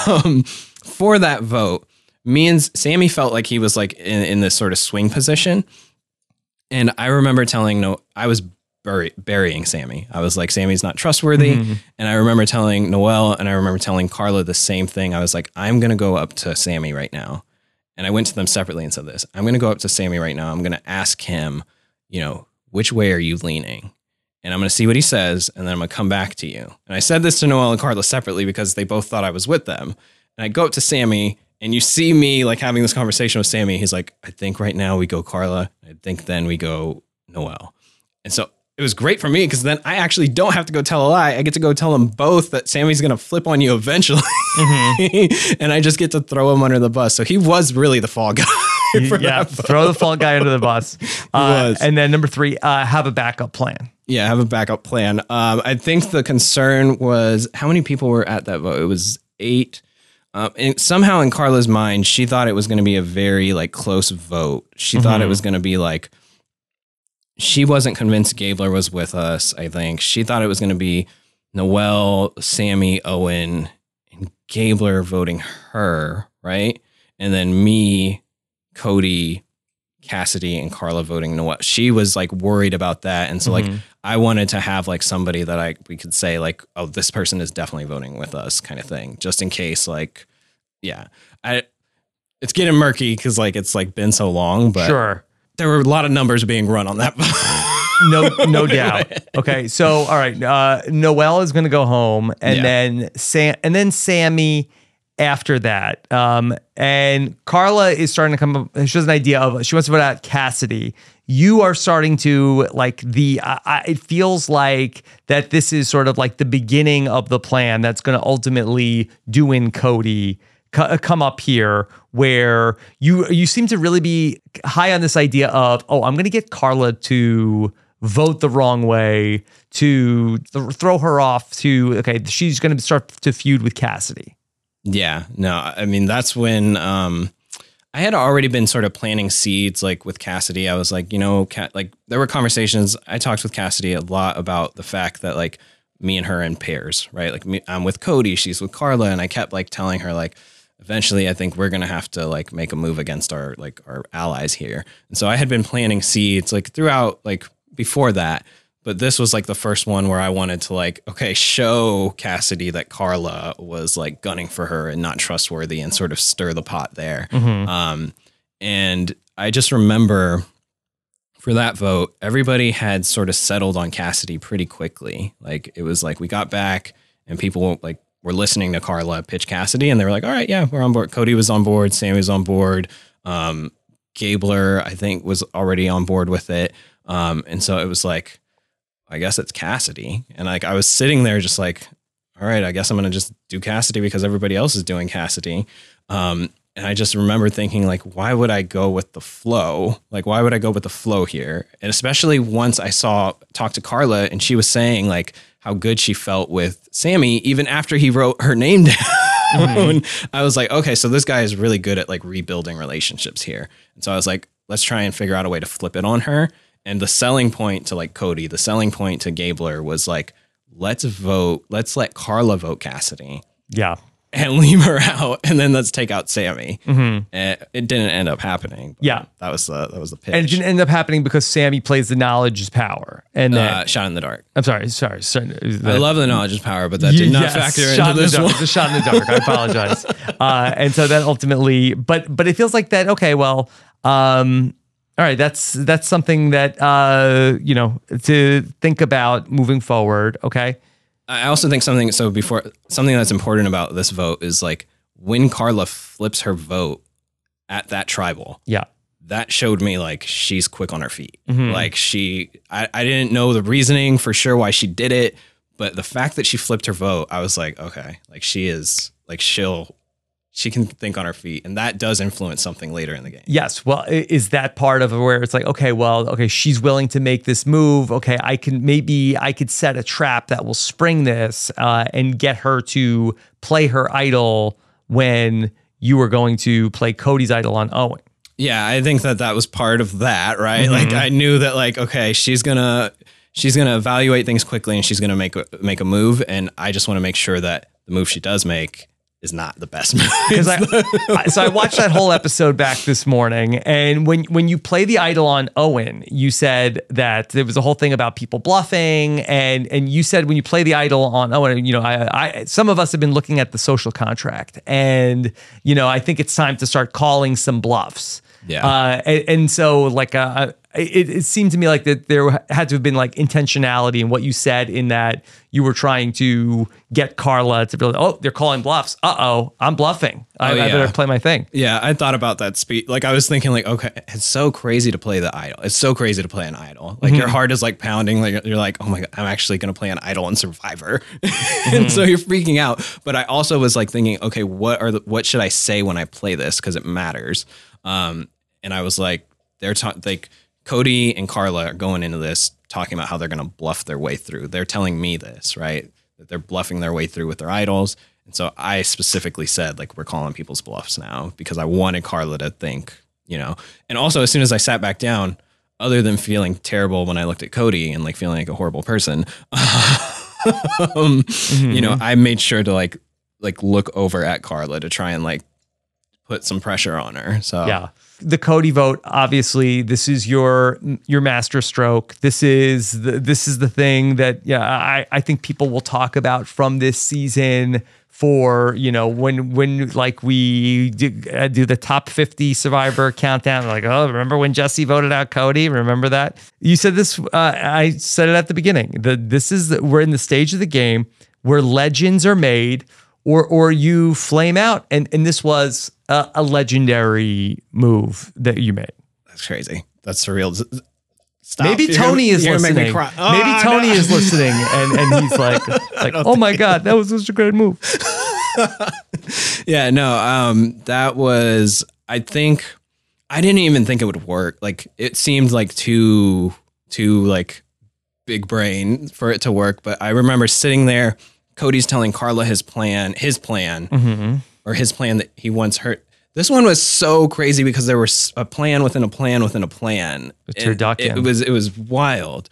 for that vote, me and Sammy felt like he was like in this sort of swing position. And I remember I was burying Sammy. I was like, Sammy's not trustworthy. And I remember telling Noelle and I remember telling Carla the same thing. I was like, I'm going to go up to Sammy right now. And I went to them separately and said this. I'm going to go up to Sammy right now. I'm going to ask him, which way are you leaning? And I'm going to see what he says. And then I'm going to come back to you. And I said this to Noelle and Carla separately because they both thought I was with them. And I go up to Sammy. And you see me like having this conversation with Sammy. He's like, I think right now we go Carla. I think then we go Noelle. And so it was great for me because then I actually don't have to go tell a lie. I get to go tell them both that Sammy's going to flip on you eventually. And I just get to throw him under the bus. So he was really the fall guy. Throw the fall guy under the bus. And then number 3, have a backup plan. Yeah, have a backup plan. I think the concern was how many people were at that vote? It was 8. And somehow in Carla's mind, she thought it was going to be a very like close vote. She thought it was going to be like, she wasn't convinced Gabler was with us. I think she thought it was going to be Noelle, Sammy, Owen, and Gabler voting her. Right. And then me, Cody, Cassidy, and Carla voting Noelle. She was like worried about that. And so like, I wanted to have like somebody that we could say like, oh, this person is definitely voting with us kind of thing. Just in case, like, it's getting murky because like, it's like been so long, but there were a lot of numbers being run on that. No doubt. Okay. So, all right. Noelle is going to go home and then Sammy after that. And Carla is starting to come up. She has an idea of, she wants to put out Cassidy. You are starting to like it feels like that this is sort of like the beginning of the plan that's going to ultimately do in Cody come up here where you seem to really be high on this idea of, I'm going to get Carla to vote the wrong way, to throw her off to, okay, she's going to start to feud with Cassidy. Yeah, no, I mean, that's when I had already been sort of planting seeds like with Cassidy. I was like, like there were conversations. I talked with Cassidy a lot about the fact that like me and her in pairs, right? Like I'm with Cody, she's with Carla. And I kept like telling her like, eventually I think we're going to have to like make a move against our allies here. And so I had been planting seeds like throughout like before that. But this was like the first one where I wanted to like, okay, show Cassidy that Carla was like gunning for her and not trustworthy and sort of stir the pot there. And I just remember for that vote, everybody had sort of settled on Cassidy pretty quickly. Like it was like we got back and people like were listening to Carla pitch Cassidy and they were like, all right, yeah, we're on board. Cody was on board. Sammy was on board. Gabler, I think, was already on board with it. And so it was like, I guess it's Cassidy. And like, I was sitting there just like, all right, I guess I'm going to just do Cassidy because everybody else is doing Cassidy. And I just remember thinking like, why would I go with the flow? Like, why would I go with the flow here? And especially once I talked to Carla and she was saying like how good she felt with Sammy, even after he wrote her name down, I was like, okay, so this guy is really good at like rebuilding relationships here. And so I was like, let's try and figure out a way to flip it on her. And the selling point to like Cody, the selling point to Gabler was like, let's let Carla vote Cassidy. Yeah. and leave her out, and then let's take out Sammy. And it didn't end up happening. Yeah, that was the pitch. And it didn't end up happening because Sammy plays the knowledge is power, and then shot in the dark. I'm sorry. I love the knowledge is power, but that did not factor into this one. The shot in the dark. I apologize. And so that ultimately, but it feels like that. Okay, well, all right. That's something that to think about moving forward. Okay. I also think something that's important about this vote is like when Carla flips her vote at that tribal. Yeah. That showed me like she's quick on her feet. Like I didn't know the reasoning for sure why she did it, but the fact that she flipped her vote, I was like, okay, like she is like she can think on her feet, and that does influence something later in the game. Yes. Well, is that part of where it's like, okay, she's willing to make this move. Okay, I could set a trap that will spring this and get her to play her idol when you were going to play Cody's idol on Owen. Yeah, I think that was part of that, right? Like I knew that like, okay, she's gonna evaluate things quickly and she's gonna make a move, and I just want to make sure that the move she does make is not the best move. So I watched that whole episode back this morning, and when you play the idol on Owen, you said that there was a whole thing about people bluffing, and you said when you play the idol on Owen, I some of us have been looking at the social contract, and I think it's time to start calling some bluffs. Yeah. And so like it seemed to me like that there had to have been like intentionality in what you said, in that you were trying to get Carla to be like, oh, they're calling bluffs. I'm bluffing. I better play my thing. Yeah, I thought about that speech. Like I was thinking like, okay, it's so crazy to play the idol. It's so crazy to play an idol. Like your heart is like pounding. Like you're like, oh my God, I'm actually going to play an idol in Survivor. And so you're freaking out. But I also was like thinking, okay, what should I say when I play this? Because it matters. And I was like, like Cody and Carla are going into this talking about how they're going to bluff their way through. They're telling me this, right? That they're bluffing their way through with their idols. And so I specifically said, like, we're calling people's bluffs now, because I wanted Carla to think, and also as soon as I sat back down, other than feeling terrible when I looked at Cody and like feeling like a horrible person, I made sure to like look over at Carla to try and like put some pressure on her. So yeah. The Cody vote, obviously, this is your master stroke. This is the thing that I think people will talk about from this season for when like we do the top 50 Survivor countdown. Like, oh, remember when Jesse voted out Cody? Remember that? You said this. I said it at the beginning. We're in the stage of the game where legends are made, or you flame out, and this was a legendary move that you made. That's crazy. That's surreal. Stop. Maybe Tony is listening. Maybe Tony is listening, and he's like, oh my God, that was such a great move. Yeah, no, that was. I think I didn't even think it would work. Like it seemed like too like big brain for it to work. But I remember sitting there. Cody's telling Carla his plan, or his plan that he wants her. This one was so crazy because there was a plan within a plan within a plan. Turducken. It was wild.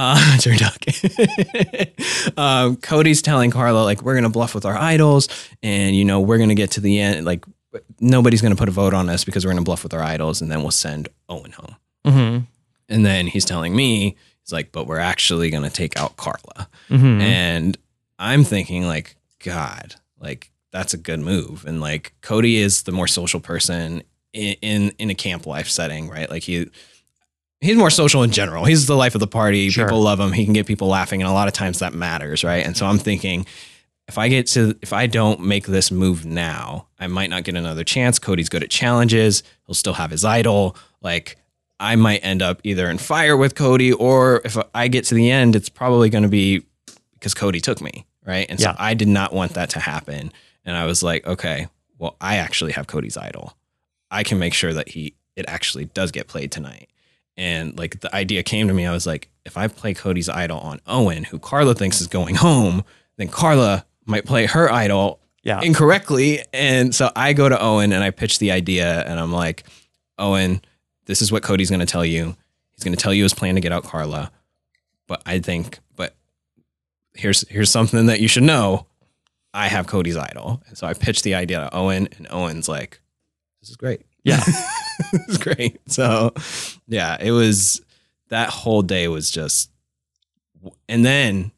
Turducken. Cody's telling Carla, like, we're going to bluff with our idols, and, we're going to get to the end. Like, nobody's going to put a vote on us because we're going to bluff with our idols, and then we'll send Owen home. And then he's telling me, he's like, but we're actually going to take out Carla. And I'm thinking like, God, like that's a good move. And like Cody is the more social person in a camp life setting, right? Like he's more social in general. He's the life of the party. Sure. People love him. He can get people laughing. And a lot of times that matters. Right. And so I'm thinking if I don't make this move now, I might not get another chance. Cody's good at challenges. He'll still have his idol. Like I might end up either in fire with Cody, or if I get to the end, it's probably going to be because Cody took me. Right. And so I did not want that to happen. And I was like, okay, well, I actually have Cody's idol. I can make sure that it actually does get played tonight. And like the idea came to me. I was like, if I play Cody's idol on Owen, who Carla thinks is going home, then Carla might play her idol incorrectly. And so I go to Owen and I pitch the idea, and I'm like, Owen, this is what Cody's going to tell you. He's going to tell you his plan to get out Carla. But here's something that you should know. I have Cody's idol. And so I pitched the idea to Owen, and Owen's like, this is great. Yeah. This is great. So yeah, it was, that whole day was just, and then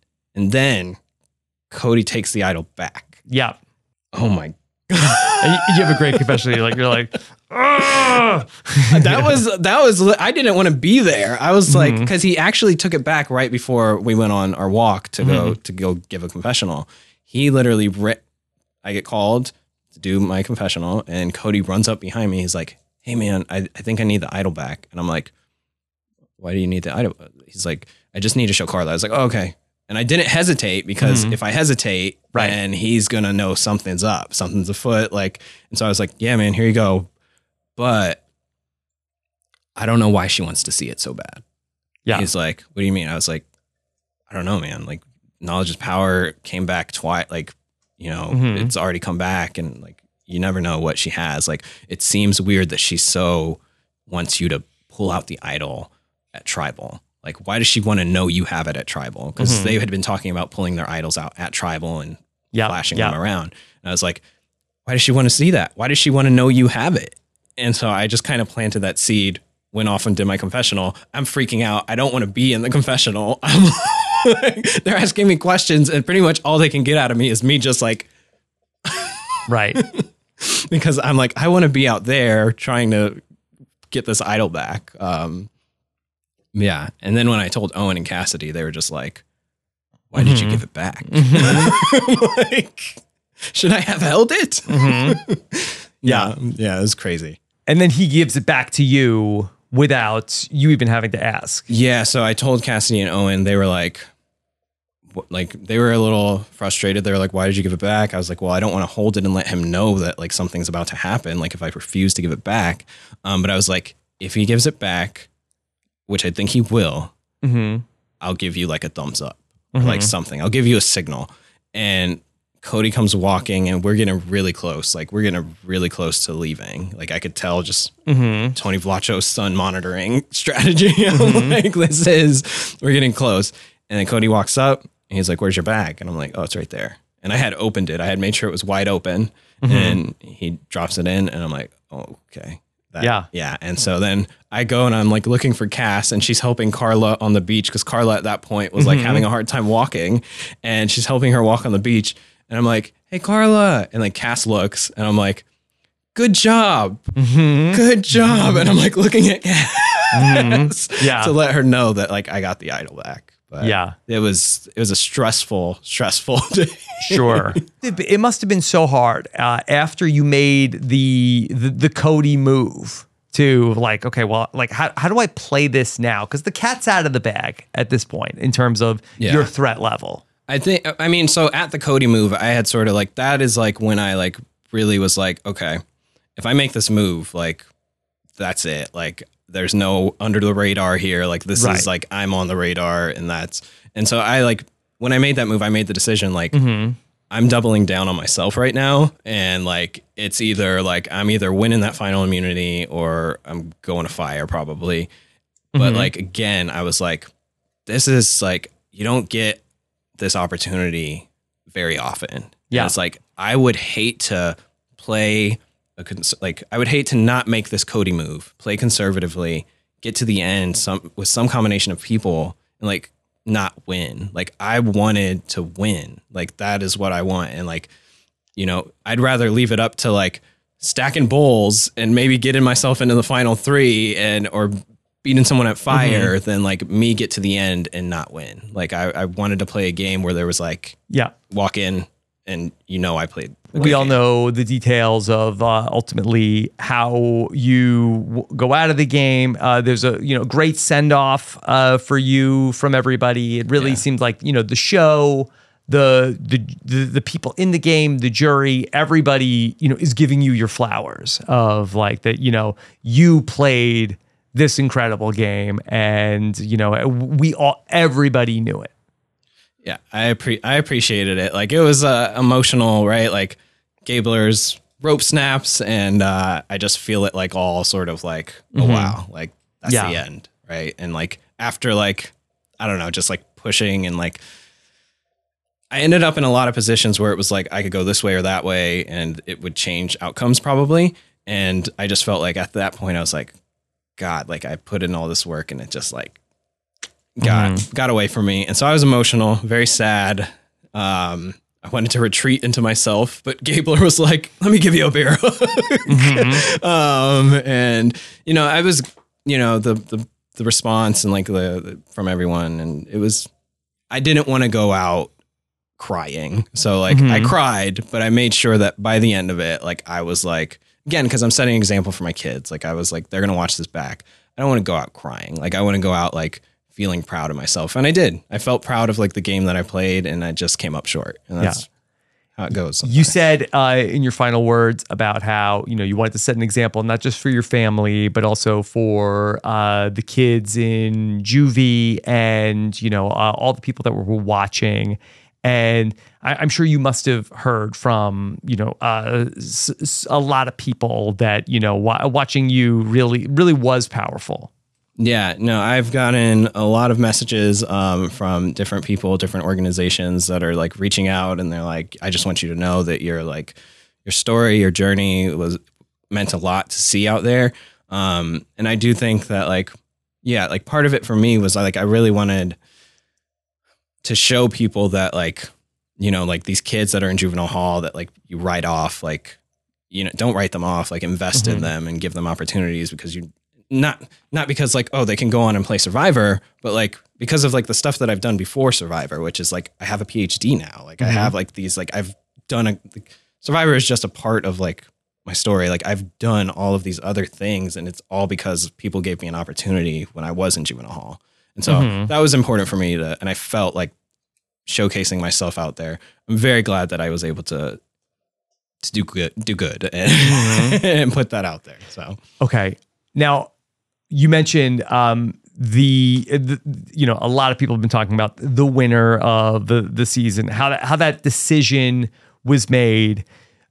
Cody takes the idol back. Yeah. Oh my. And you have a great confession. You're like, that was, I didn't want to be there. I was like, because he actually took it back right before we went on our walk to go give a confessional. He literally, I get called to do my confessional, and Cody runs up behind me. He's like, hey man, I think I need the idol back. And I'm like, why do you need the idol? He's like, I just need to show Carla. I was like, oh, okay. And I didn't hesitate, because if I hesitate, then he's going to know something's up, something's afoot. Like, and so I was like, yeah, man, here you go. But I don't know why she wants to see it so bad. Yeah. He's like, what do you mean? I was like, I don't know, man. Like, knowledge is power came back twice. Like, it's already come back, and like, you never know what she has. Like, it seems weird that she so wants you to pull out the idol at Tribal. Like, why does she want to know you have it at Tribal? Because they had been talking about pulling their idols out at Tribal and flashing them around. And I was like, why does she want to see that? Why does she want to know you have it? And so I just kind of planted that seed, went off and did my confessional. I'm freaking out. I don't want to be in the confessional. I'm like, they're asking me questions, and pretty much all they can get out of me is me just like, right. Because I'm like, I want to be out there trying to get this idol back. Yeah. And then when I told Owen and Cassidy, they were just like, why did you give it back? Like, should I have held it? Yeah. Yeah. It was crazy. And then he gives it back to you without you even having to ask. Yeah. So I told Cassidy and Owen, they were like they were a little frustrated. They were like, why did you give it back? I was like, well, I don't want to hold it and let him know that like something's about to happen. Like, if I refuse to give it back. But I was like, if he gives it back, which I think he will, I'll give you like a thumbs up or like something. I'll give you a signal. And Cody comes walking, and we're getting really close. Like, we're getting really close to leaving. Like, I could tell just Tony Vlacho's sun monitoring strategy. Like, we're getting close. And then Cody walks up, and he's like, where's your bag? And I'm like, oh, it's right there. And I had opened it. I had made sure it was wide open. And he drops it in, and I'm like, oh, okay. Yeah. And so then I go, and I'm like looking for Cass, and she's helping Carla on the beach, because Carla at that point was like having a hard time walking, and she's helping her walk on the beach. And I'm like, hey, Carla. And like Cass looks, and I'm like, good job. Good job. And I'm like looking at Cass to let her know that like I got the idol back. But it was a stressful day. Sure. It must have been so hard after you made the Cody move to like, okay, well, like how do I play this now? Because the cat's out of the bag at this point in terms of your threat level. I mean, so at the Cody move, I had sort of like, that is like when I like really was like, okay, if I make this move, like that's it. Like, there's no under the radar here. Like, this is like, I'm on the radar, and so I like, when I made that move, I made the decision, like, I'm doubling down on myself right now. And like, it's either like, I'm either winning that final immunity or I'm going to fire probably. But like, again, I was like, this is like, you don't get this opportunity very often. Yeah. And it's like, I would hate to play I would hate to not make this Cody move, play conservatively, get to the end with some combination of people, and like not win. Like, I wanted to win. Like, that is what I want. And like, I'd rather leave it up to like stacking bowls and maybe getting myself into the final three or beating someone at fire than like me get to the end and not win. Like, I wanted to play a game where there was like, walk in and I played. We all know the details of ultimately how you go out of the game. There's a great send off for you from everybody. It really seemed like the show, the people in the game, the jury, everybody is giving you your flowers of like that. You played this incredible game, and everybody knew it. Yeah, I appreciated it. Like, it was emotional, right? Like, Gabler's rope snaps, and I just feel it like all sort of like, oh wow, like that's the end, right? And like after like, I don't know, just like pushing and like, I ended up in a lot of positions where it was like I could go this way or that way and it would change outcomes probably. And I just felt like at that point I was like, God, like I put in all this work and it just like got away from me. And so I was emotional, very sad. I wanted to retreat into myself, but Gabler was like, let me give you a beer. And, you know, I was, you know, the response and like the from everyone. And it was, I didn't want to go out crying. So like I cried, but I made sure that by the end of it, like I was like, again, because I'm setting an example for my kids. Like I was like, they're going to watch this back. I don't want to go out crying. Like I want to go out like feeling proud of myself. And I did. I felt proud of like the game that I played and I just came up short. And that's how it goes sometimes. You said in your final words about how, you know, you wanted to set an example, not just for your family, but also for the kids in juvie and, you know, all the people that were watching. And I'm sure you must have heard from, you know, a lot of people that, you know, watching you really was powerful. Yeah, no, I've gotten a lot of messages from different people, different organizations that are like reaching out and they're like, I just want you to know that you're like, your story, your journey was meant a lot to see out there. And I do think that like, yeah, like part of it for me was like, I really wanted to show people that like, you know, like these kids that are in juvenile hall that like you write off, like, you know, don't write them off, like invest in them and give them opportunities because you not because like, oh, they can go on and play Survivor, but like because of like the stuff that I've done before Survivor, which is like, I have a PhD now. Like I have like these, like I've done Survivor is just a part of like my story. Like I've done all of these other things and it's all because people gave me an opportunity when I was in juvenile hall. And so that was important for me and I felt like showcasing myself out there. I'm very glad that I was able to do good and, and put that out there. So, okay. Now you mentioned, the you know, a lot of people have been talking about the winner of the season, how that decision was made.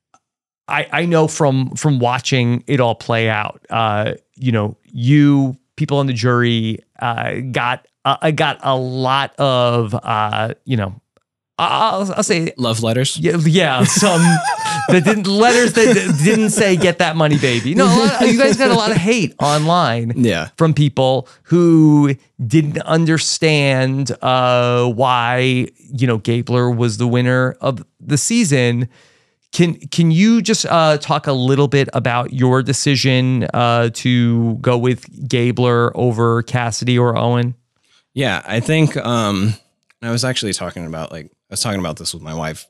I know from watching it all play out, you know, you people on the jury got a lot of you know, I'll say love letters. Yeah, some letters that didn't say "get that money, baby." No, you guys got a lot of hate online. From people who didn't understand why, you know, Gabler was the winner of the season. Can you just talk a little bit about your decision to go with Gabler over Cassidy or Owen? Yeah, I think I was actually talking about this with my wife.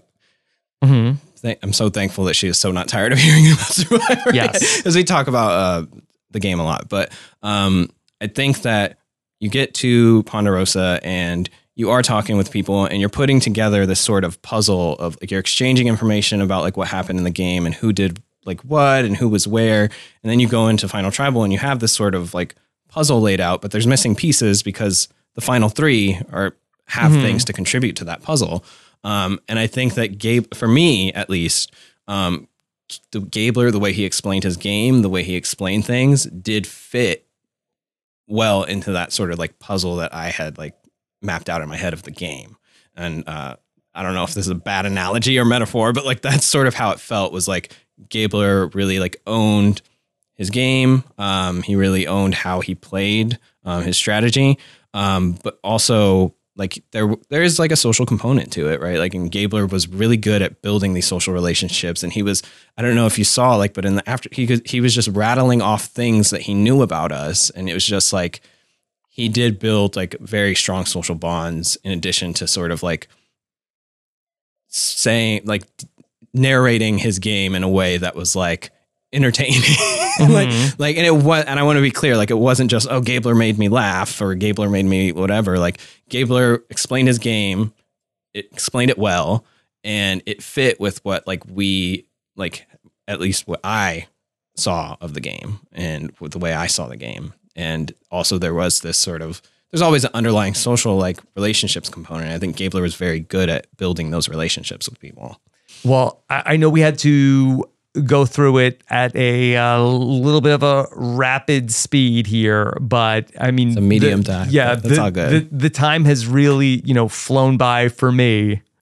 I'm so thankful that she is so not tired of hearing about Survivor. Yes, because we talk about the game a lot. But I think that you get to Ponderosa and you are talking with people and you're putting together this sort of puzzle of like you're exchanging information about like what happened in the game and who did like what and who was where. And then you go into Final Tribal and you have this sort of like puzzle laid out, but there's missing pieces because the final three have things to contribute to that puzzle. And I think that for me at least, the Gabler, the way he explained his game, the way he explained things did fit well into that sort of like puzzle that I had like mapped out in my head of the game. And I don't know if this is a bad analogy or metaphor, but like that's sort of how it felt, was like Gabler really like owned his game. He really owned how he played his strategy. But also like there is like a social component to it, right? Like, and Gabler was really good at building these social relationships. And he was, I don't know if you saw, like, but in the after he was just rattling off things that he knew about us. And it was just like, he did build like very strong social bonds in addition to sort of like saying, like narrating his game in a way that was like entertaining. like, and it was, and I want to be clear, like, it wasn't just, oh, Gabler made me laugh or Gabler made me whatever. Like, Gabler explained his game, it explained it well, and it fit with what, like, we, like, at least what I saw of the game and with the way I saw the game. And also there was this sort of, there's always an underlying social, like, relationships component. I think Gabler was very good at building those relationships with people. Well, I know we had to go through it at a little bit of a rapid speed here, but I mean, it's a medium time. Yeah, that's all good. The time has really, flown by for me.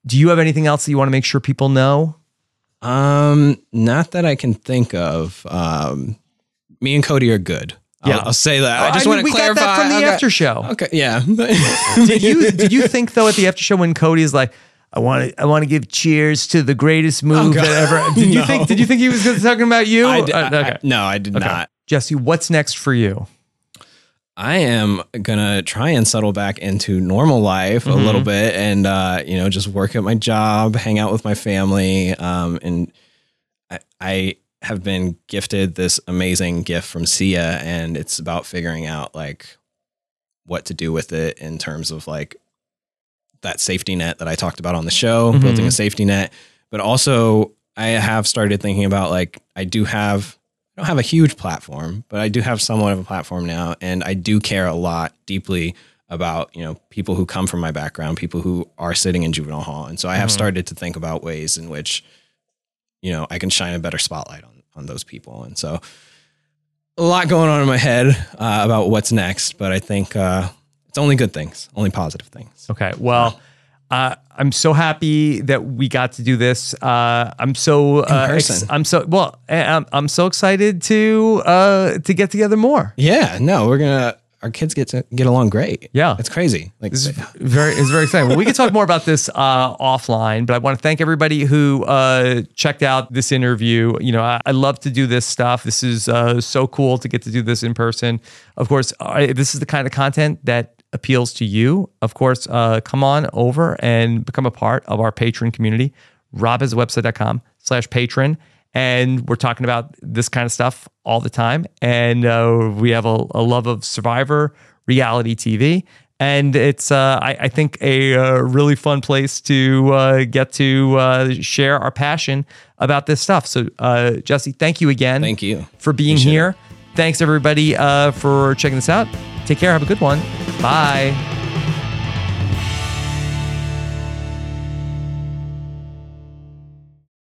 Do you have anything else that you want to make sure people know? Not that I can think of. Me and Cody are good. Yeah, I'll say that. I just want to clarify. We got that from the after show. Okay, yeah. Did you think though at the after show when Cody's like, I want to give cheers to the greatest move that ever. Did you think he was talking about you? No, I did not. Jesse, what's next for you? I am gonna try and settle back into normal life a little bit, and just work at my job, hang out with my family, and I have been gifted this amazing gift from Sia, and it's about figuring out like what to do with it in terms of like that safety net that I talked about on the show, building a safety net. But also I have started thinking about like, I don't have a huge platform, but I do have somewhat of a platform now. And I do care a lot deeply about, people who come from my background, people who are sitting in juvenile hall. And so I have started to think about ways in which, I can shine a better spotlight on those people. And so a lot going on in my head about what's next, but I think it's only good things, only positive things. Okay. Well, I'm so happy that we got to do this. I'm so I'm so excited to get together more. Yeah. No, our kids get along great. Yeah. It's crazy. Like it's very exciting. Well, we can talk more about this offline, but I want to thank everybody who checked out this interview. I love to do this stuff. This is so cool to get to do this in person. Of course, this is the kind of content that appeals to you. Of course, come on over and become a part of our patron community. robhasawebsite.com/patron. And we're talking about this kind of stuff all the time. And we have a love of Survivor reality TV. And it's, I think, a really fun place to get to share our passion about this stuff. So, Jesse, thank you again. Thank you for being here. Thanks, everybody, for checking this out. Take care. Have a good one. Bye.